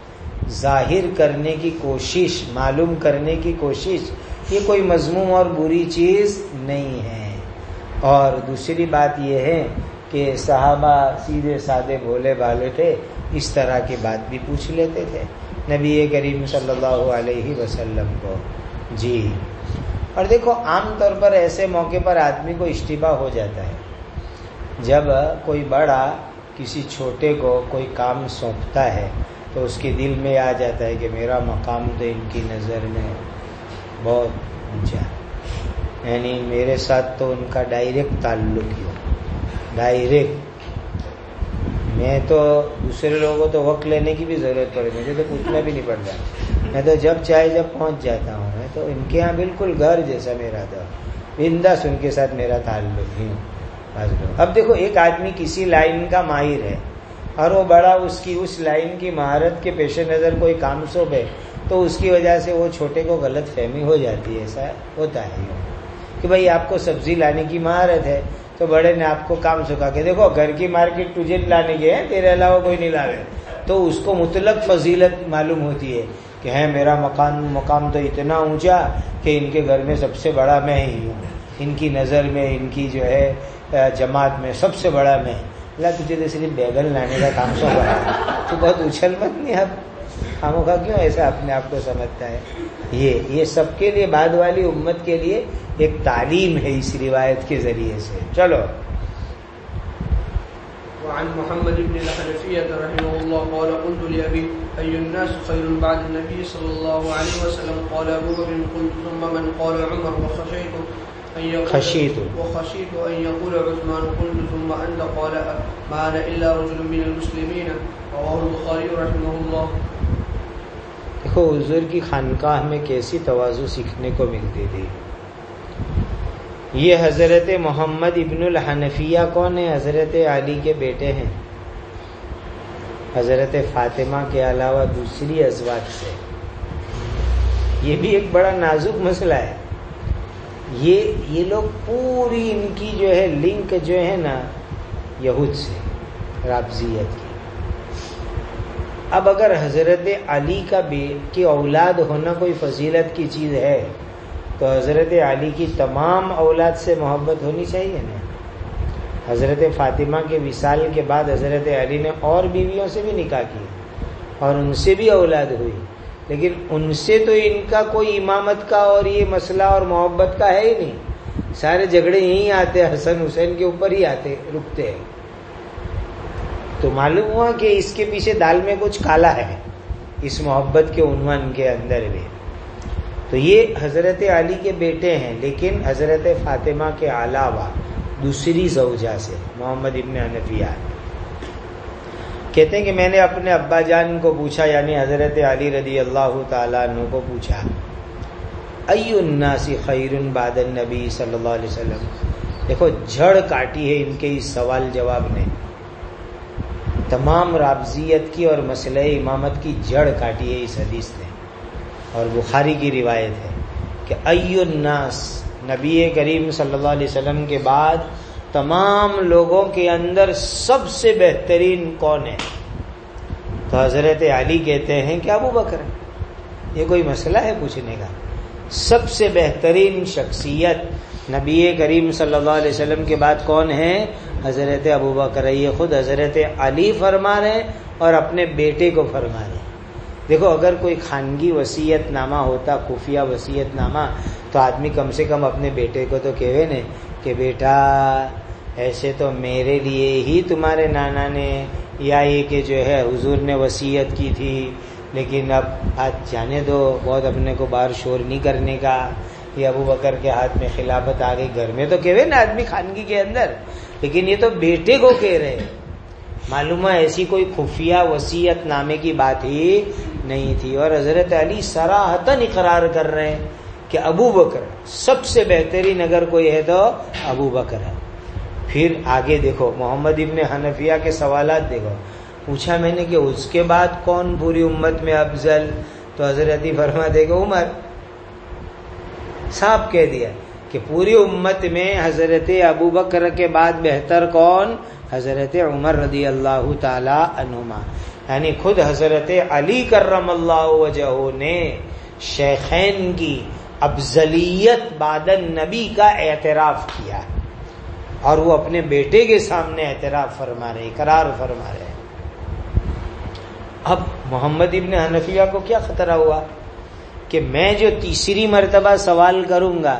ظاہر کرنے کی کوشش، معلوم کرنے کی کوشش، یہ کوئی مذموم اور بری چیز نہیں ہے۔ اور دوسری بات یہ ہے کہ صحابہ سیدھے سادے بھولے بھالے تھے، اس طرح کی بات بھی پوچھ لیتے تھے نبی کریم صلی اللہ علیہ وسلم کو۔ جی، اور دیکھو عام طور پر ایسے موقع پر آدمی کو اشتباہ ہو جاتا ہے جب کوئی بڑا کسی چھوٹے کو کوئی کام سونپتا ہے تو اس کے دل میں آ جاتا ہے کہ میرا مقام تو ان کی نظر میں بہت اونچا، یعنی میرے ساتھ تو ان کا ڈائریکٹ تعلق ہی ہو، ڈائریکٹ۔ میں تو دوسرے لوگوں کو تو وقت لینے کی بھی ضرورت پڑے، مجھے تو پوچھنا بھی نہیں پڑتا، میں تو جب چاہے جب پہنچ جاتا ہوں۔ میں تو ان کے ہاں بالکل گھر جیسا میرا تھا، بنداس ان کے ساتھ میرا تعلق ہی ہوں۔ اب دیکھو ایک آدمی کسی لائن کا ماہر ہے اور وہ بڑا اس کی اس لائن کی مہارت کے پیش نظر کوئی کام سونپے تو اس کی وجہ سے وہ چھوٹے کو غلط فہمی ہو جاتی ہے۔ ایسا ہوتا ہے کہ بھائی آپ کو سبزی لانے کی مہارت ہے تو بڑے نے آپ کو کام سکھا کے دیکھو گھر کی مارکیٹ تجھے لانے کی ہے، تیرے علاوہ کوئی نہیں لاوے، تو اس کو مطلق فضیلت معلوم ہوتی ہے کہ ہے میرا مقام مقام تو اتنا اونچا کہ ان کے گھر میں سب سے بڑا میں ہی ہوں، ان کی نظر میں، ان کی جو ہے جماعت میں سب سے بڑا میں۔ اللہ تجھے تو صرف بیگن لانے کا کام سو بڑا ہے، تو بہت اچھل مت نہیں، اب خاموں کا کیوں ایسا اپنے آپ کو سمجھتا ہے؟ یہ یہ سب کے لیے، بعد والی امت کے لیے ایک تعلیم ہے اس روایت کے ذریعے سے۔ چلو وعن محمد بن الحنفية رحمه الله قال قلت لأبي أي الناس خير بعد النبي صلى الله عليه وسلم قال أبو بكر قلت ثم من قال عمر وخشيت أن يقول خشيت وخشيت أن يقول عثمان قلت ثم أنت قال ما أنا إلا رجل من المسلمين رواه البخاري رحمه الله۔ دیکھو حضور کی خانقاہ میں کیسی تواضع سیکھنے کو ملتی تھی۔ یہ حضرت محمد ابن الحنفیہ کون ہے؟ حضرت علی کے بیٹے ہیں، حضرت فاطمہ کے علاوہ دوسری ازواج سے۔ یہ بھی ایک بڑا نازک مسئلہ ہے۔ یہ یہ لوگ پوری ان کی جو ہے لنک جو ہے نا یہود سے، رافضیت کی۔ اب اگر حضرت علی کا بے کی اولاد ہونا کوئی فضیلت کی چیز ہے تو حضرت علی کی تمام اولاد سے محبت ہونی چاہیے نا۔ حضرت فاطمہ کے وصال کے بعد حضرت علی نے اور بیویوں سے بھی نکاح کیے اور ان سے بھی اولاد ہوئی، لیکن ان سے تو ان کا کوئی امامت کا اور یہ مسئلہ اور محبت کا ہے ہی نہیں۔ سارے جھگڑے یہیں آتے، حسن حسین کے اوپر ہی آتے رکتے ہیں۔ تو معلوم ہوا کہ اس کے پیچھے دال میں کچھ کالا ہے، اس محبت کے عنوان کے اندر بھی۔ تو یہ حضرت علی کے بیٹے ہیں، لیکن حضرت فاطمہ کے علاوہ دوسری زوجہ سے، محمد ابن حنفیہ کہتے ہیں کہ میں نے اپنے ابا جان کو پوچھا، یعنی حضرت علی رضی اللہ تعالیٰ عنہ کو پوچھا، ای الناس خیر بعد النبی صلی اللہ علیہ وسلم۔ دیکھو جھڑ کاٹی ہے ان کے اس سوال جواب نے، تمام رافضیت کی اور مسئلہ امامت کی جڑ کاٹی ہے اس حدیث نے، اور بخاری کی روایت ہے کہ ای الناس، نبی کریم صلی اللہ علیہ وسلم کے بعد تمام لوگوں کے اندر سب سے بہترین کون ہے؟ تو حضرت علی کہتے ہیں کہ ابو بکر ہے۔ یہ کوئی مسئلہ ہے پوچھنے کا؟ سب سے بہترین شخصیت نبی کریم صلی اللہ علیہ وسلم کے بعد کون ہے؟ حضرت ابو بکر۔ یہ خود حضرت علی فرما رہے اور اپنے بیٹے کو فرما رہے۔ دیکھو اگر کوئی خانگی وصیت نامہ ہوتا، خفیہ وصیت نامہ، تو آدمی کم سے کم اپنے بیٹے کو تو کہے نا کہ بیٹا ایسے تو میرے لیے ہی تمہارے نانا نے یا یہ کہ جو ہے حضور نے وصیت کی تھی، لیکن اب آج جانے دو، بہت اپنے کو باہر شور نہیں کرنے کا، یہ ابو بکر کے ہاتھ میں خلافت آ گئی، گھر میں تو کہے نا آدمی خانگی کے اندر، لیکن یہ تو بیٹے کو کہہ رہے ہیں۔ معلوم ہے ایسی کوئی خفیہ وصیت نامے کی بات ہی نہیں تھی، اور حضرت علی صراحتاً اقرار کر رہے ہیں کہ ابو بکر سب سے بہترین اگر کوئی ہے تو ابو بکر ہے۔ پھر آگے دیکھو محمد ابن حنفیہ کے سوالات دیکھو، پوچھا میں نے کہ اس کے بعد کون پوری امت میں افضل؟ تو حضرت فرماتے کہ عمر، صاحب کہہ دیا کہ پوری امت میں حضرت ابو بکر کے بعد بہتر کون؟ حضرت عمر رضی اللہ تعالی عنہما۔ یعنی خود حضرت علی کرم اللہ وجہہ نے شیخین کی افضلیت بعد النبی کا اعتراف کیا، اور وہ اپنے بیٹے کے سامنے اعتراف فرما رہے، اقرار فرما رہے۔ اب محمد ابن حنفیہ کو کیا خطرہ ہوا کہ میں جو تیسری مرتبہ سوال کروں گا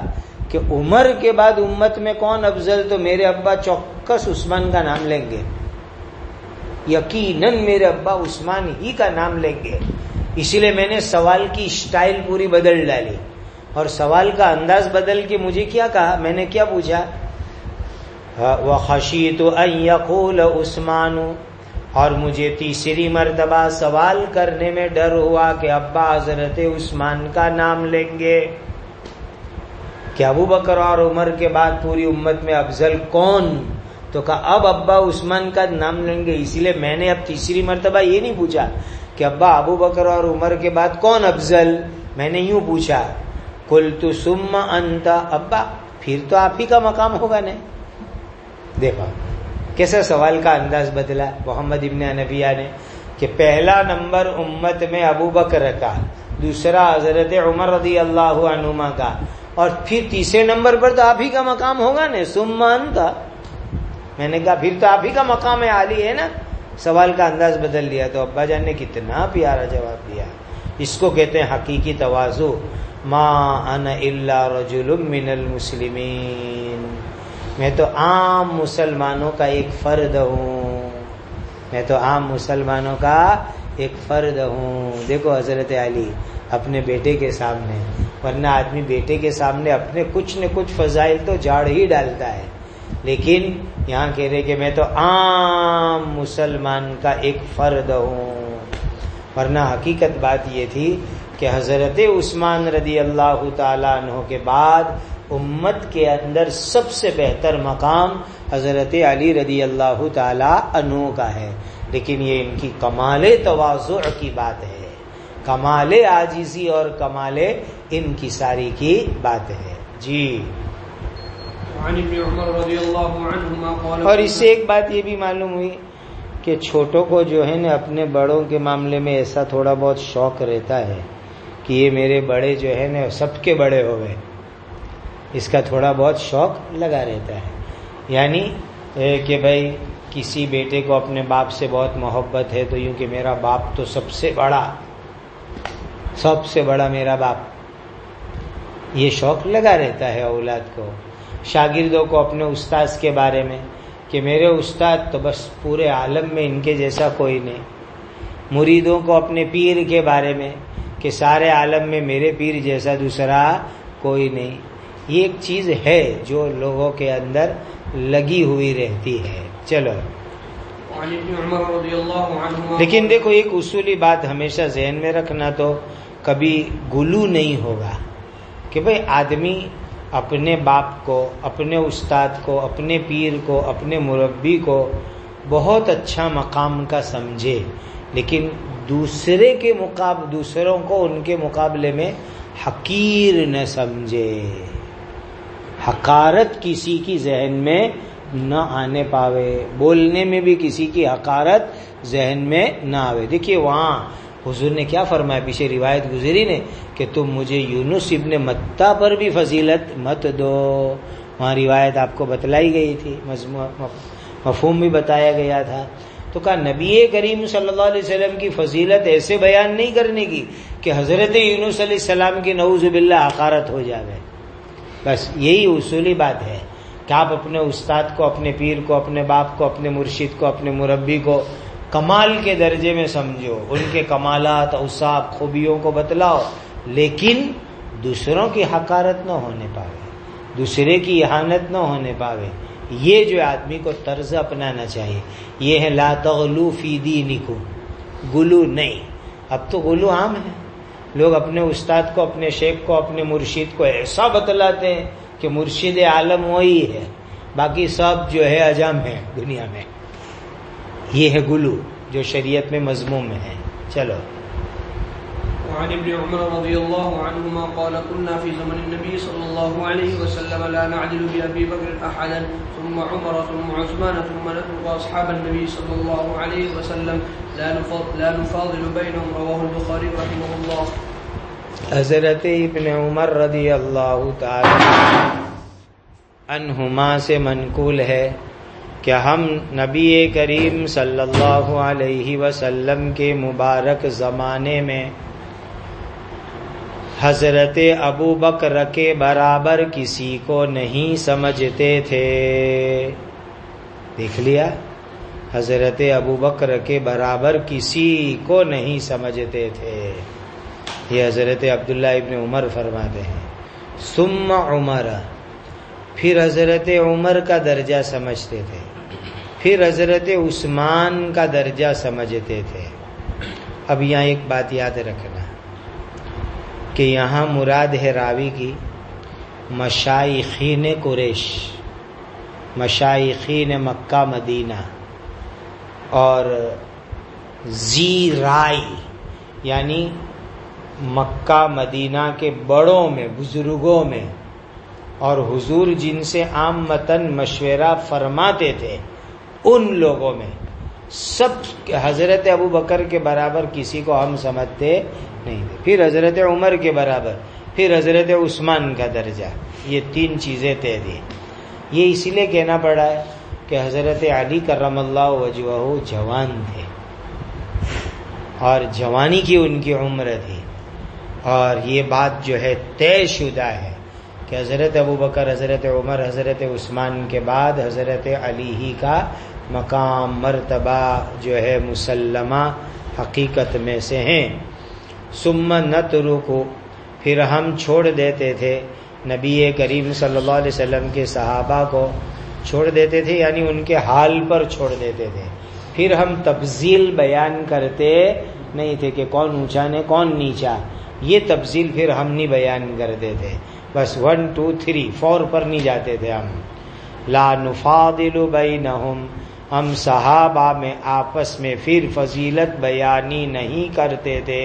کہ عمر کے بعد امت میں کون افضل، تو میرے ابا چوکس عثمان کا نام لیں گے، یقیناً میرے ابا عثمان ہی کا نام لیں گے. اسی لیے میں نے سوال کی اسٹائل پوری بدل ڈالی اور سوال کا انداز بدل کے مجھے کیا کہا، میں نے کیا پوچھا، وَخَشِيتُ أَن يَقُولَ عثمان، اور مجھے تیسری مرتبہ سوال کرنے میں ڈر ہوا کہ ابا حضرت عثمان کا نام لیں گے کہ ابو بکر اور عمر کے بعد پوری امت میں افضل کون، تو کہا اب ابا عثمان کا نام لیں گے. اسی لیے میں نے اب تیسری مرتبہ یہ نہیں پوچھا کہ ابا ابو بکر اور عمر کے بعد کون افضل، میں نے یوں پوچھا قلت ثم انت، ابا پھر تو آپ ہی کا مقام ہوگا. نہیں دیکھا کیسا سوال کا انداز بدلا محمد ابن حنفیہ نے کہ پہلا نمبر امت میں ابو بکر کا، دوسرا حضرت عمر رضی اللہ عنہما کا، اور پھر تیسرے نمبر پر تو آپ ہی کا مقام ہوگا نا. ثم انت، میں نے کہا پھر تو آپ ہی کا مقام عالی ہے نا. سوال کا انداز بدل دیا تو ابا جان نے کتنا پیارا جواب دیا. اس کو کہتے ہیں حقیقی تواضع. ما انا الا رجل من المسلمین، میں تو عام مسلمانوں کا ایک فرد ہوں، میں تو عام مسلمانوں کا ایک فرد ہوں. دیکھو حضرت علی اپنے بیٹے کے سامنے، ورنہ آدمی بیٹے کے سامنے اپنے کچھ نہ کچھ فضائل تو جھاڑ ہی ڈالتا ہے، لیکن یہاں کہہ رہے کہ میں تو عام مسلمان کا ایک فرد ہوں. ورنہ حقیقت بات یہ تھی کہ حضرت عثمان رضی اللہ تعالیٰ عنہ کے بعد امت کے اندر سب سے بہتر مقام حضرت علی رضی اللہ تعالیٰ عنہ کا ہے، لیکن یہ ان کی کمال تواضع کی بات ہے، کمال عاجزی اور کمال انکساری کی بات ہے. جی اور اس سے ایک بات یہ بھی معلوم ہوئی کہ چھوٹوں کو جو ہے نا اپنے بڑوں کے معاملے میں ایسا تھوڑا بہت شوق رہتا ہے کہ یہ میرے بڑے جو ہے نا سب کے بڑے ہو گئے، اس کا تھوڑا بہت شوق لگا رہتا ہے. یعنی کہ بھائی کسی بیٹے کو اپنے باپ سے بہت محبت ہے تو یوں کہ میرا باپ تو سب سے بڑا، سب سے بڑا میرا باپ، یہ شوق لگا رہتا ہے اولاد کو. شاگردوں کو اپنے استاذ کے بارے میں کہ میرے استاد تو بس پورے عالم میں ان کے جیسا کوئی نہیں. مریدوں کو اپنے پیر کے بارے میں کہ سارے عالم میں میرے پیر جیسا دوسرا کوئی نہیں. یہ ایک چیز ہے جو لوگوں کے اندر لگی ہوئی رہتی ہے. چلو لیکن دیکھو ایک اصولی بات ہمیشہ ذہن میں رکھنا، تو کبھی گلو نہیں ہوگا کہ بھئی آدمی اپنے باپ کو، اپنے استاد کو، اپنے پیر کو، اپنے مربی کو بہت اچھا مقام کا سمجھے، لیکن دوسرے کے مقابلے دوسروں کو ان کے مقابلے میں حقیر نہ سمجھے، حقارت کسی کی ذہن میں نہ آنے پاوے، بولنے میں بھی کسی کی حقارت ذہن میں نہ آوے. دیکھیے وہاں حضور نے کیا فرمایا، پیچھے روایت گزری نے کہ تم مجھے یونس ابن متہ پر بھی فضیلت مت دو. وہاں روایت آپ کو بتلائی گئی تھی، مفہوم بھی بتایا گیا تھا. تو کہا نبی کریم صلی اللہ علیہ وسلم کی فضیلت ایسے بیان نہیں کرنے کی کہ حضرت یونس علیہ السلام کی نعوذ باللہ حقارت ہو جائے. بس یہی اصولی بات ہے کہ آپ اپنے استاد کو، اپنے پیر کو، اپنے باپ کو، اپنے مرشد کو، اپنے مربی کو کمال کے درجے میں سمجھو، ان کے کمالات، اوصاف، خوبیوں کو بتلاؤ، لیکن دوسروں کی حقارت نہ ہونے پاوے، دوسرے کی اہانت نہ ہونے پاوے. یہ جو آدمی کو طرز اپنانا چاہیے یہ ہے لا تغلو فی دینکم، گلو نہیں. اب تو گلو عام ہے، لوگ اپنے استاد کو، اپنے شیخ کو، اپنے مرشد کو ایسا بتلاتے ہیں کہ مرشد عالم وہی ہے، باقی سب جو ہے اجام ہے دنیا میں. یہ ہے گلو جو شریعت میں مذموم ہے. چلو وعن ابن عمر رضی اللہ عنہما قال كنا في زمن النبي صلى الله عليه وسلم لا نعدل بأبي بكر أحدا ثم عمر ثم عثمان ثم نترك أصحاب النبي صلى الله عليه وسلم لا نفاضل بينهم. رواه البخاري رحمه الله. حضرت ابن عمر رضی اللہ تعالی عنہما سے منقول ہے کہ ہم نبی کریم صلی اللہ علیہ وسلم کے مبارک زمانے میں حضرت ابو بکر کے برابر کسی کو نہیں سمجھتے تھے. دیکھ لیا, حضرت ابو بکر کے برابر کسی کو نہیں سمجھتے تھے. یہ حضرت عبداللہ ابن عمر فرماتے ہیں. ثم عمر, پھر حضرت عمر کا درجہ سمجھتے تھے, پھر حضرت عثمان کا درجہ سمجھتے تھے. اب یہاں ایک بات یاد رکھنا کہ یہاں مراد ہے راوی کی مشائخین قریش, مشائخین مکہ مدینہ, اور ذی رائے یعنی مکہ مدینہ کے بڑوں میں, بزرگوں میں, اور حضور جن سے عامتاً مشورہ فرماتے تھے ان لوگوں میں. سب حضرت ابو بکر کے برابر کسی کو ہم سمجھتے نہیں تھے. پھر حضرت عمر کے برابر, پھر حضرت عثمان کا درجہ. یہ تین چیزیں طے دی. یہ اسی لیے کہنا پڑا ہے کہ حضرت علی کرم اللہ وجہہ جوان تھے, اور جوانی کی ان کی عمر تھی, اور یہ بات جو ہے طے شدہ ہے کہ حضرت ابو بکر, حضرت عمر, حضرت عثمان کے بعد حضرت علی ہی کا مقام مرتبہ جو ہے مسلمہ حقیقت میں سے ہیں. ثم نترکو, پھر ہم چھوڑ دیتے تھے نبی کریم صلی اللہ علیہ وسلم کے صحابہ کو, چھوڑ دیتے تھے یعنی ان کے حال پر چھوڑ دیتے تھے. پھر ہم تفضیل بیان کرتے نہیں تھے کہ کون اونچا نے کون نیچا, یہ تفضیل پھر ہم نہیں بیان کرتے تھے. بس ون ٹو تھری فور پر نہیں جاتے تھے ہم. لا نفاضل بینہم, ہم صحابہ میں آپس میں پھر فضیلت بیانی نہیں کرتے تھے.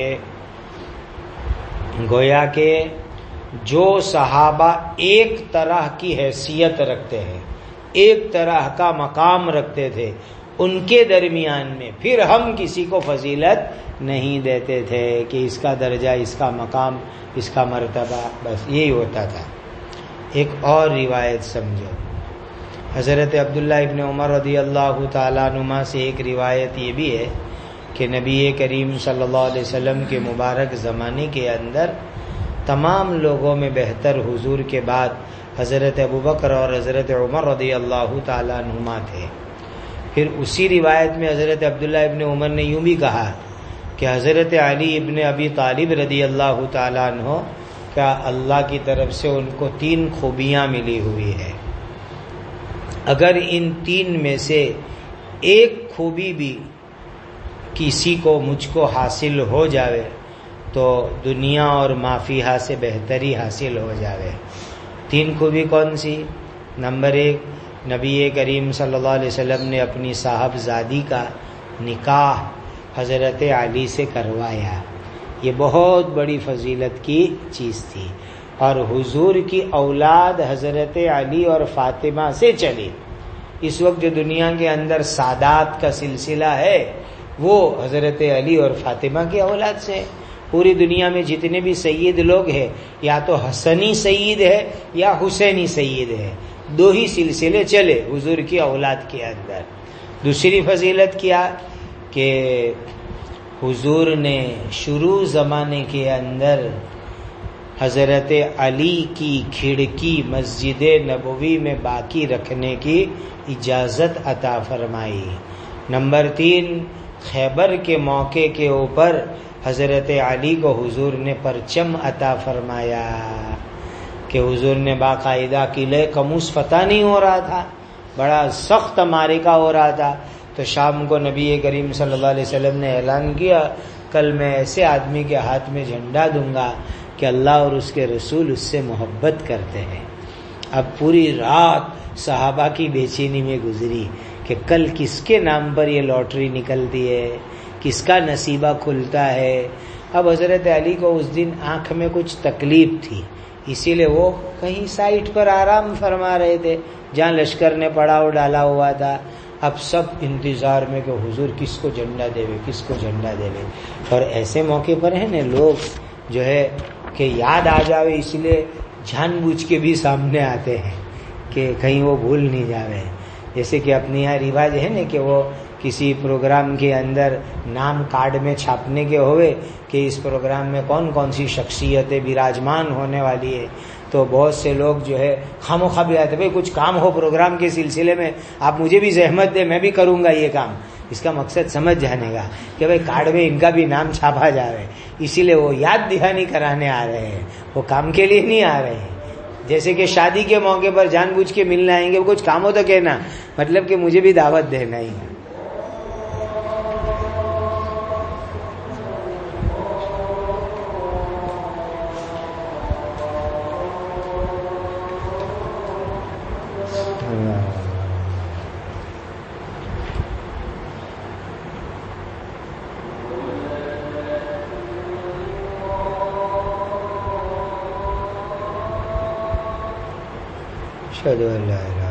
گویا کہ جو صحابہ ایک طرح کی حیثیت رکھتے ہیں, ایک طرح کا مقام رکھتے تھے, ان کے درمیان میں پھر ہم کسی کو فضیلت نہیں دیتے تھے کہ اس کا درجہ, اس کا مقام, اس کا مرتبہ. بس یہی ہوتا تھا. ایک اور روایت سمجھو, حضرت عبداللہ ابن عمر رضی اللہ تعالیٰ عنہما سے ایک روایت یہ بھی ہے کہ نبی کریم صلی اللہ علیہ وسلم کے مبارک زمانے کے اندر تمام لوگوں میں بہتر حضور کے بعد حضرت ابو بکر اور حضرت عمر رضی اللہ تعالیٰ عنہما تھے. پھر اسی روایت میں حضرت عبداللہ ابن عمر نے یوں بھی کہا کہ حضرت علی ابن ابی طالب رضی اللہ تعالیٰ عنہ کا اللہ کی طرف سے ان کو تین خوبیاں ملی ہوئی ہے. اگر ان تین میں سے ایک خوبی بھی کسی کو مجھ کو حاصل ہو جاوے تو دنیا اور مافیہا سے بہتری حاصل ہو جاوے. تین خوبی کون سی؟ نمبر ایک, نبی کریم صلی اللہ علیہ وسلم نے اپنی صاحبزادی کا نکاح حضرت علی سے کروایا. یہ بہت بڑی فضیلت کی چیز تھی. اور حضور کی اولاد حضرت علی اور فاطمہ سے چلی. اس وقت جو دنیا کے اندر سادات کا سلسلہ ہے وہ حضرت علی اور فاطمہ کی اولاد سے. پوری دنیا میں جتنے بھی سید لوگ ہیں یا تو حسنی سید ہے یا حسینی سید ہے, دو ہی سلسلے چلے حضور کی اولاد کے اندر. دوسری فضیلت کیا کہ حضور نے شروع زمانے کے اندر حضرت علی کی کھڑکی مسجد نبوی میں باقی رکھنے کی اجازت عطا فرمائی. نمبر تین, خیبر کے موقع کے اوپر حضرت علی کو حضور نے پرچم عطا فرمایا کہ حضور نے باقاعدہ قلعہ قموس فتح نہیں ہو رہا تھا, بڑا سخت معرکہ ہو رہا تھا, تو شام کو نبی کریم صلی اللہ علیہ وسلم نے اعلان کیا کل میں ایسے آدمی کے ہاتھ میں جھنڈا دوں گا کہ اللہ اور اس کے رسول اس سے محبت کرتے ہیں. اب پوری رات صحابہ کی بے چینی میں گزری کہ کل کس کے نام پر یہ لاٹری نکلتی ہے, کس کا نصیبہ کھلتا ہے. اب حضرت علی کو اس دن آنکھ میں کچھ تکلیف تھی, اسی لیے وہ کہیں سائٹ پر آرام فرما رہے تھے جہاں لشکر نے پڑاؤ ڈالا ہوا تھا. اب سب انتظار میں کہ حضور کس کو جھنڈا دے وے, کس کو جھنڈا دے وے. اور ایسے موقع پر ہے نا لوگ جو ہے کہ یاد آ جاوے اس لیے جان بوجھ کے بھی سامنے آتے ہیں کہ کہیں وہ بھول نہیں جاوے. جیسے کہ اپنے یہاں رواج ہے نا کہ وہ کسی پروگرام کے اندر نام کارڈ میں چھاپنے کے ہوئے کہ اس پروگرام میں کون کون سی شخصیتیں براجمان ہونے والی ہے، تو بہت سے لوگ جو ہے خام و خواہ بھی آتے، بھائی کچھ کام ہو پروگرام کے سلسلے میں آپ مجھے بھی زحمت دیں، میں بھی کروں گا یہ کام. اس کا مقصد سمجھ جانے گا کہ بھائی کارڈ میں ان کا بھی نام چھاپا جا رہا ہے، اسی لیے وہ یاد دہانی کرانے آ رہے ہیں، وہ کام کے لیے نہیں آ رہے ہیں. جیسے کہ شادی کے موقع پر جان بوجھ کے ملنے آئیں گے، کچھ کام ہو تو کہنا، مطلب کہ مجھے بھی دعوت دینا ہی ہے. اشہد ان لا الہ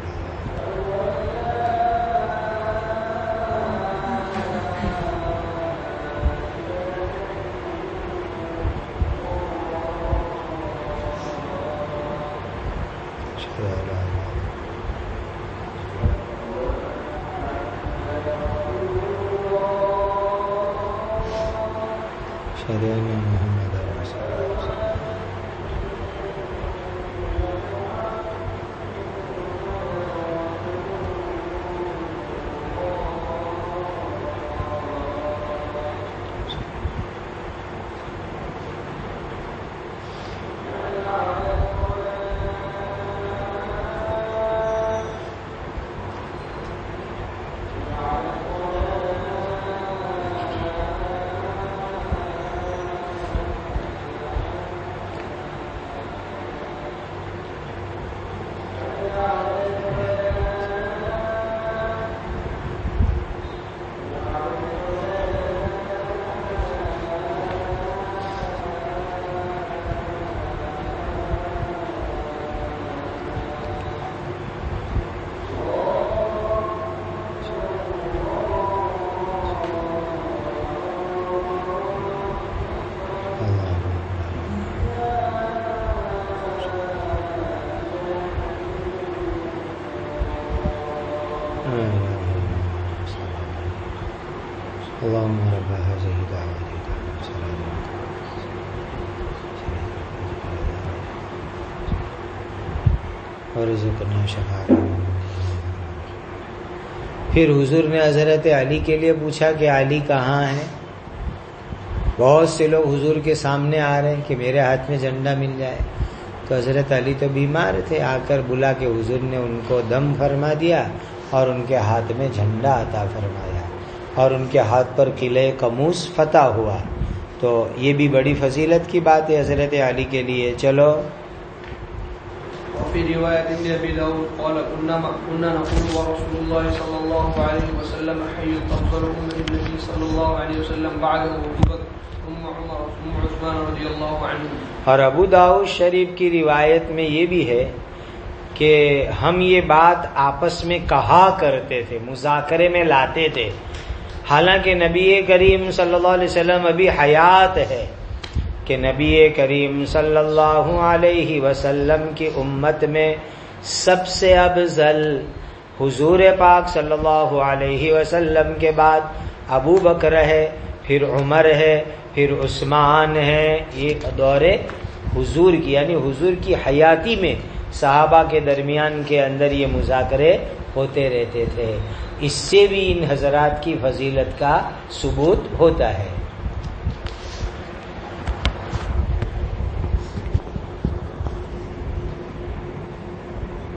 اشہد ان محمد رسول اللہ. اللهم رب هذه الدعوة ورزقنا شفاعة. پھر حضور نے حضرت علی کے لیے پوچھا کہ علی کہاں ہے؟ بہت سے لوگ حضور کے سامنے آ رہے ہیں کہ میرے ہاتھ میں جھنڈا مل جائے. تو حضرت علی تو بیمار تھے، آ کر بلا کے حضور نے ان کو دم فرما دیا اور ان کے ہاتھ میں جھنڈا عطا فرمایا اور ان کے ہاتھ پر قلعہ قموس فتح ہوا. تو یہ بھی بڑی فضیلت کی بات ہے حضرت علی کے لیے. چلو وفي رواية لأبي داود قال كنا كنا نقول ورسول الله صلى الله عليه وسلم حي أفضل أمة النبي صلى الله عليه وسلم بعده أبو بكر ثم عمر ثم عثمان رضي الله عنه. اور ابو داؤد شریف کی روایت میں یہ بھی ہے کہ ہم یہ بات آپس میں کہا کرتے تھے، مذاکرے میں لاتے تھے، حالانکہ نبی کریم صلی اللہ علیہ وسلم ابھی حیات ہے، کہ نبی کریم صلی اللہ علیہ وسلم کی امت میں سب سے افضل حضور پاک صلی اللہ علیہ وسلم کے بعد ابو بکر ہے، پھر عمر ہے، پھر عثمان ہے. یہ دور حضور کی یعنی حضور کی حیاتی میں صحابہ کے درمیان کے اندر یہ مذاکرے ہوتے رہتے تھے. اس سے بھی ان حضرات کی فضیلت کا ثبوت ہوتا ہے.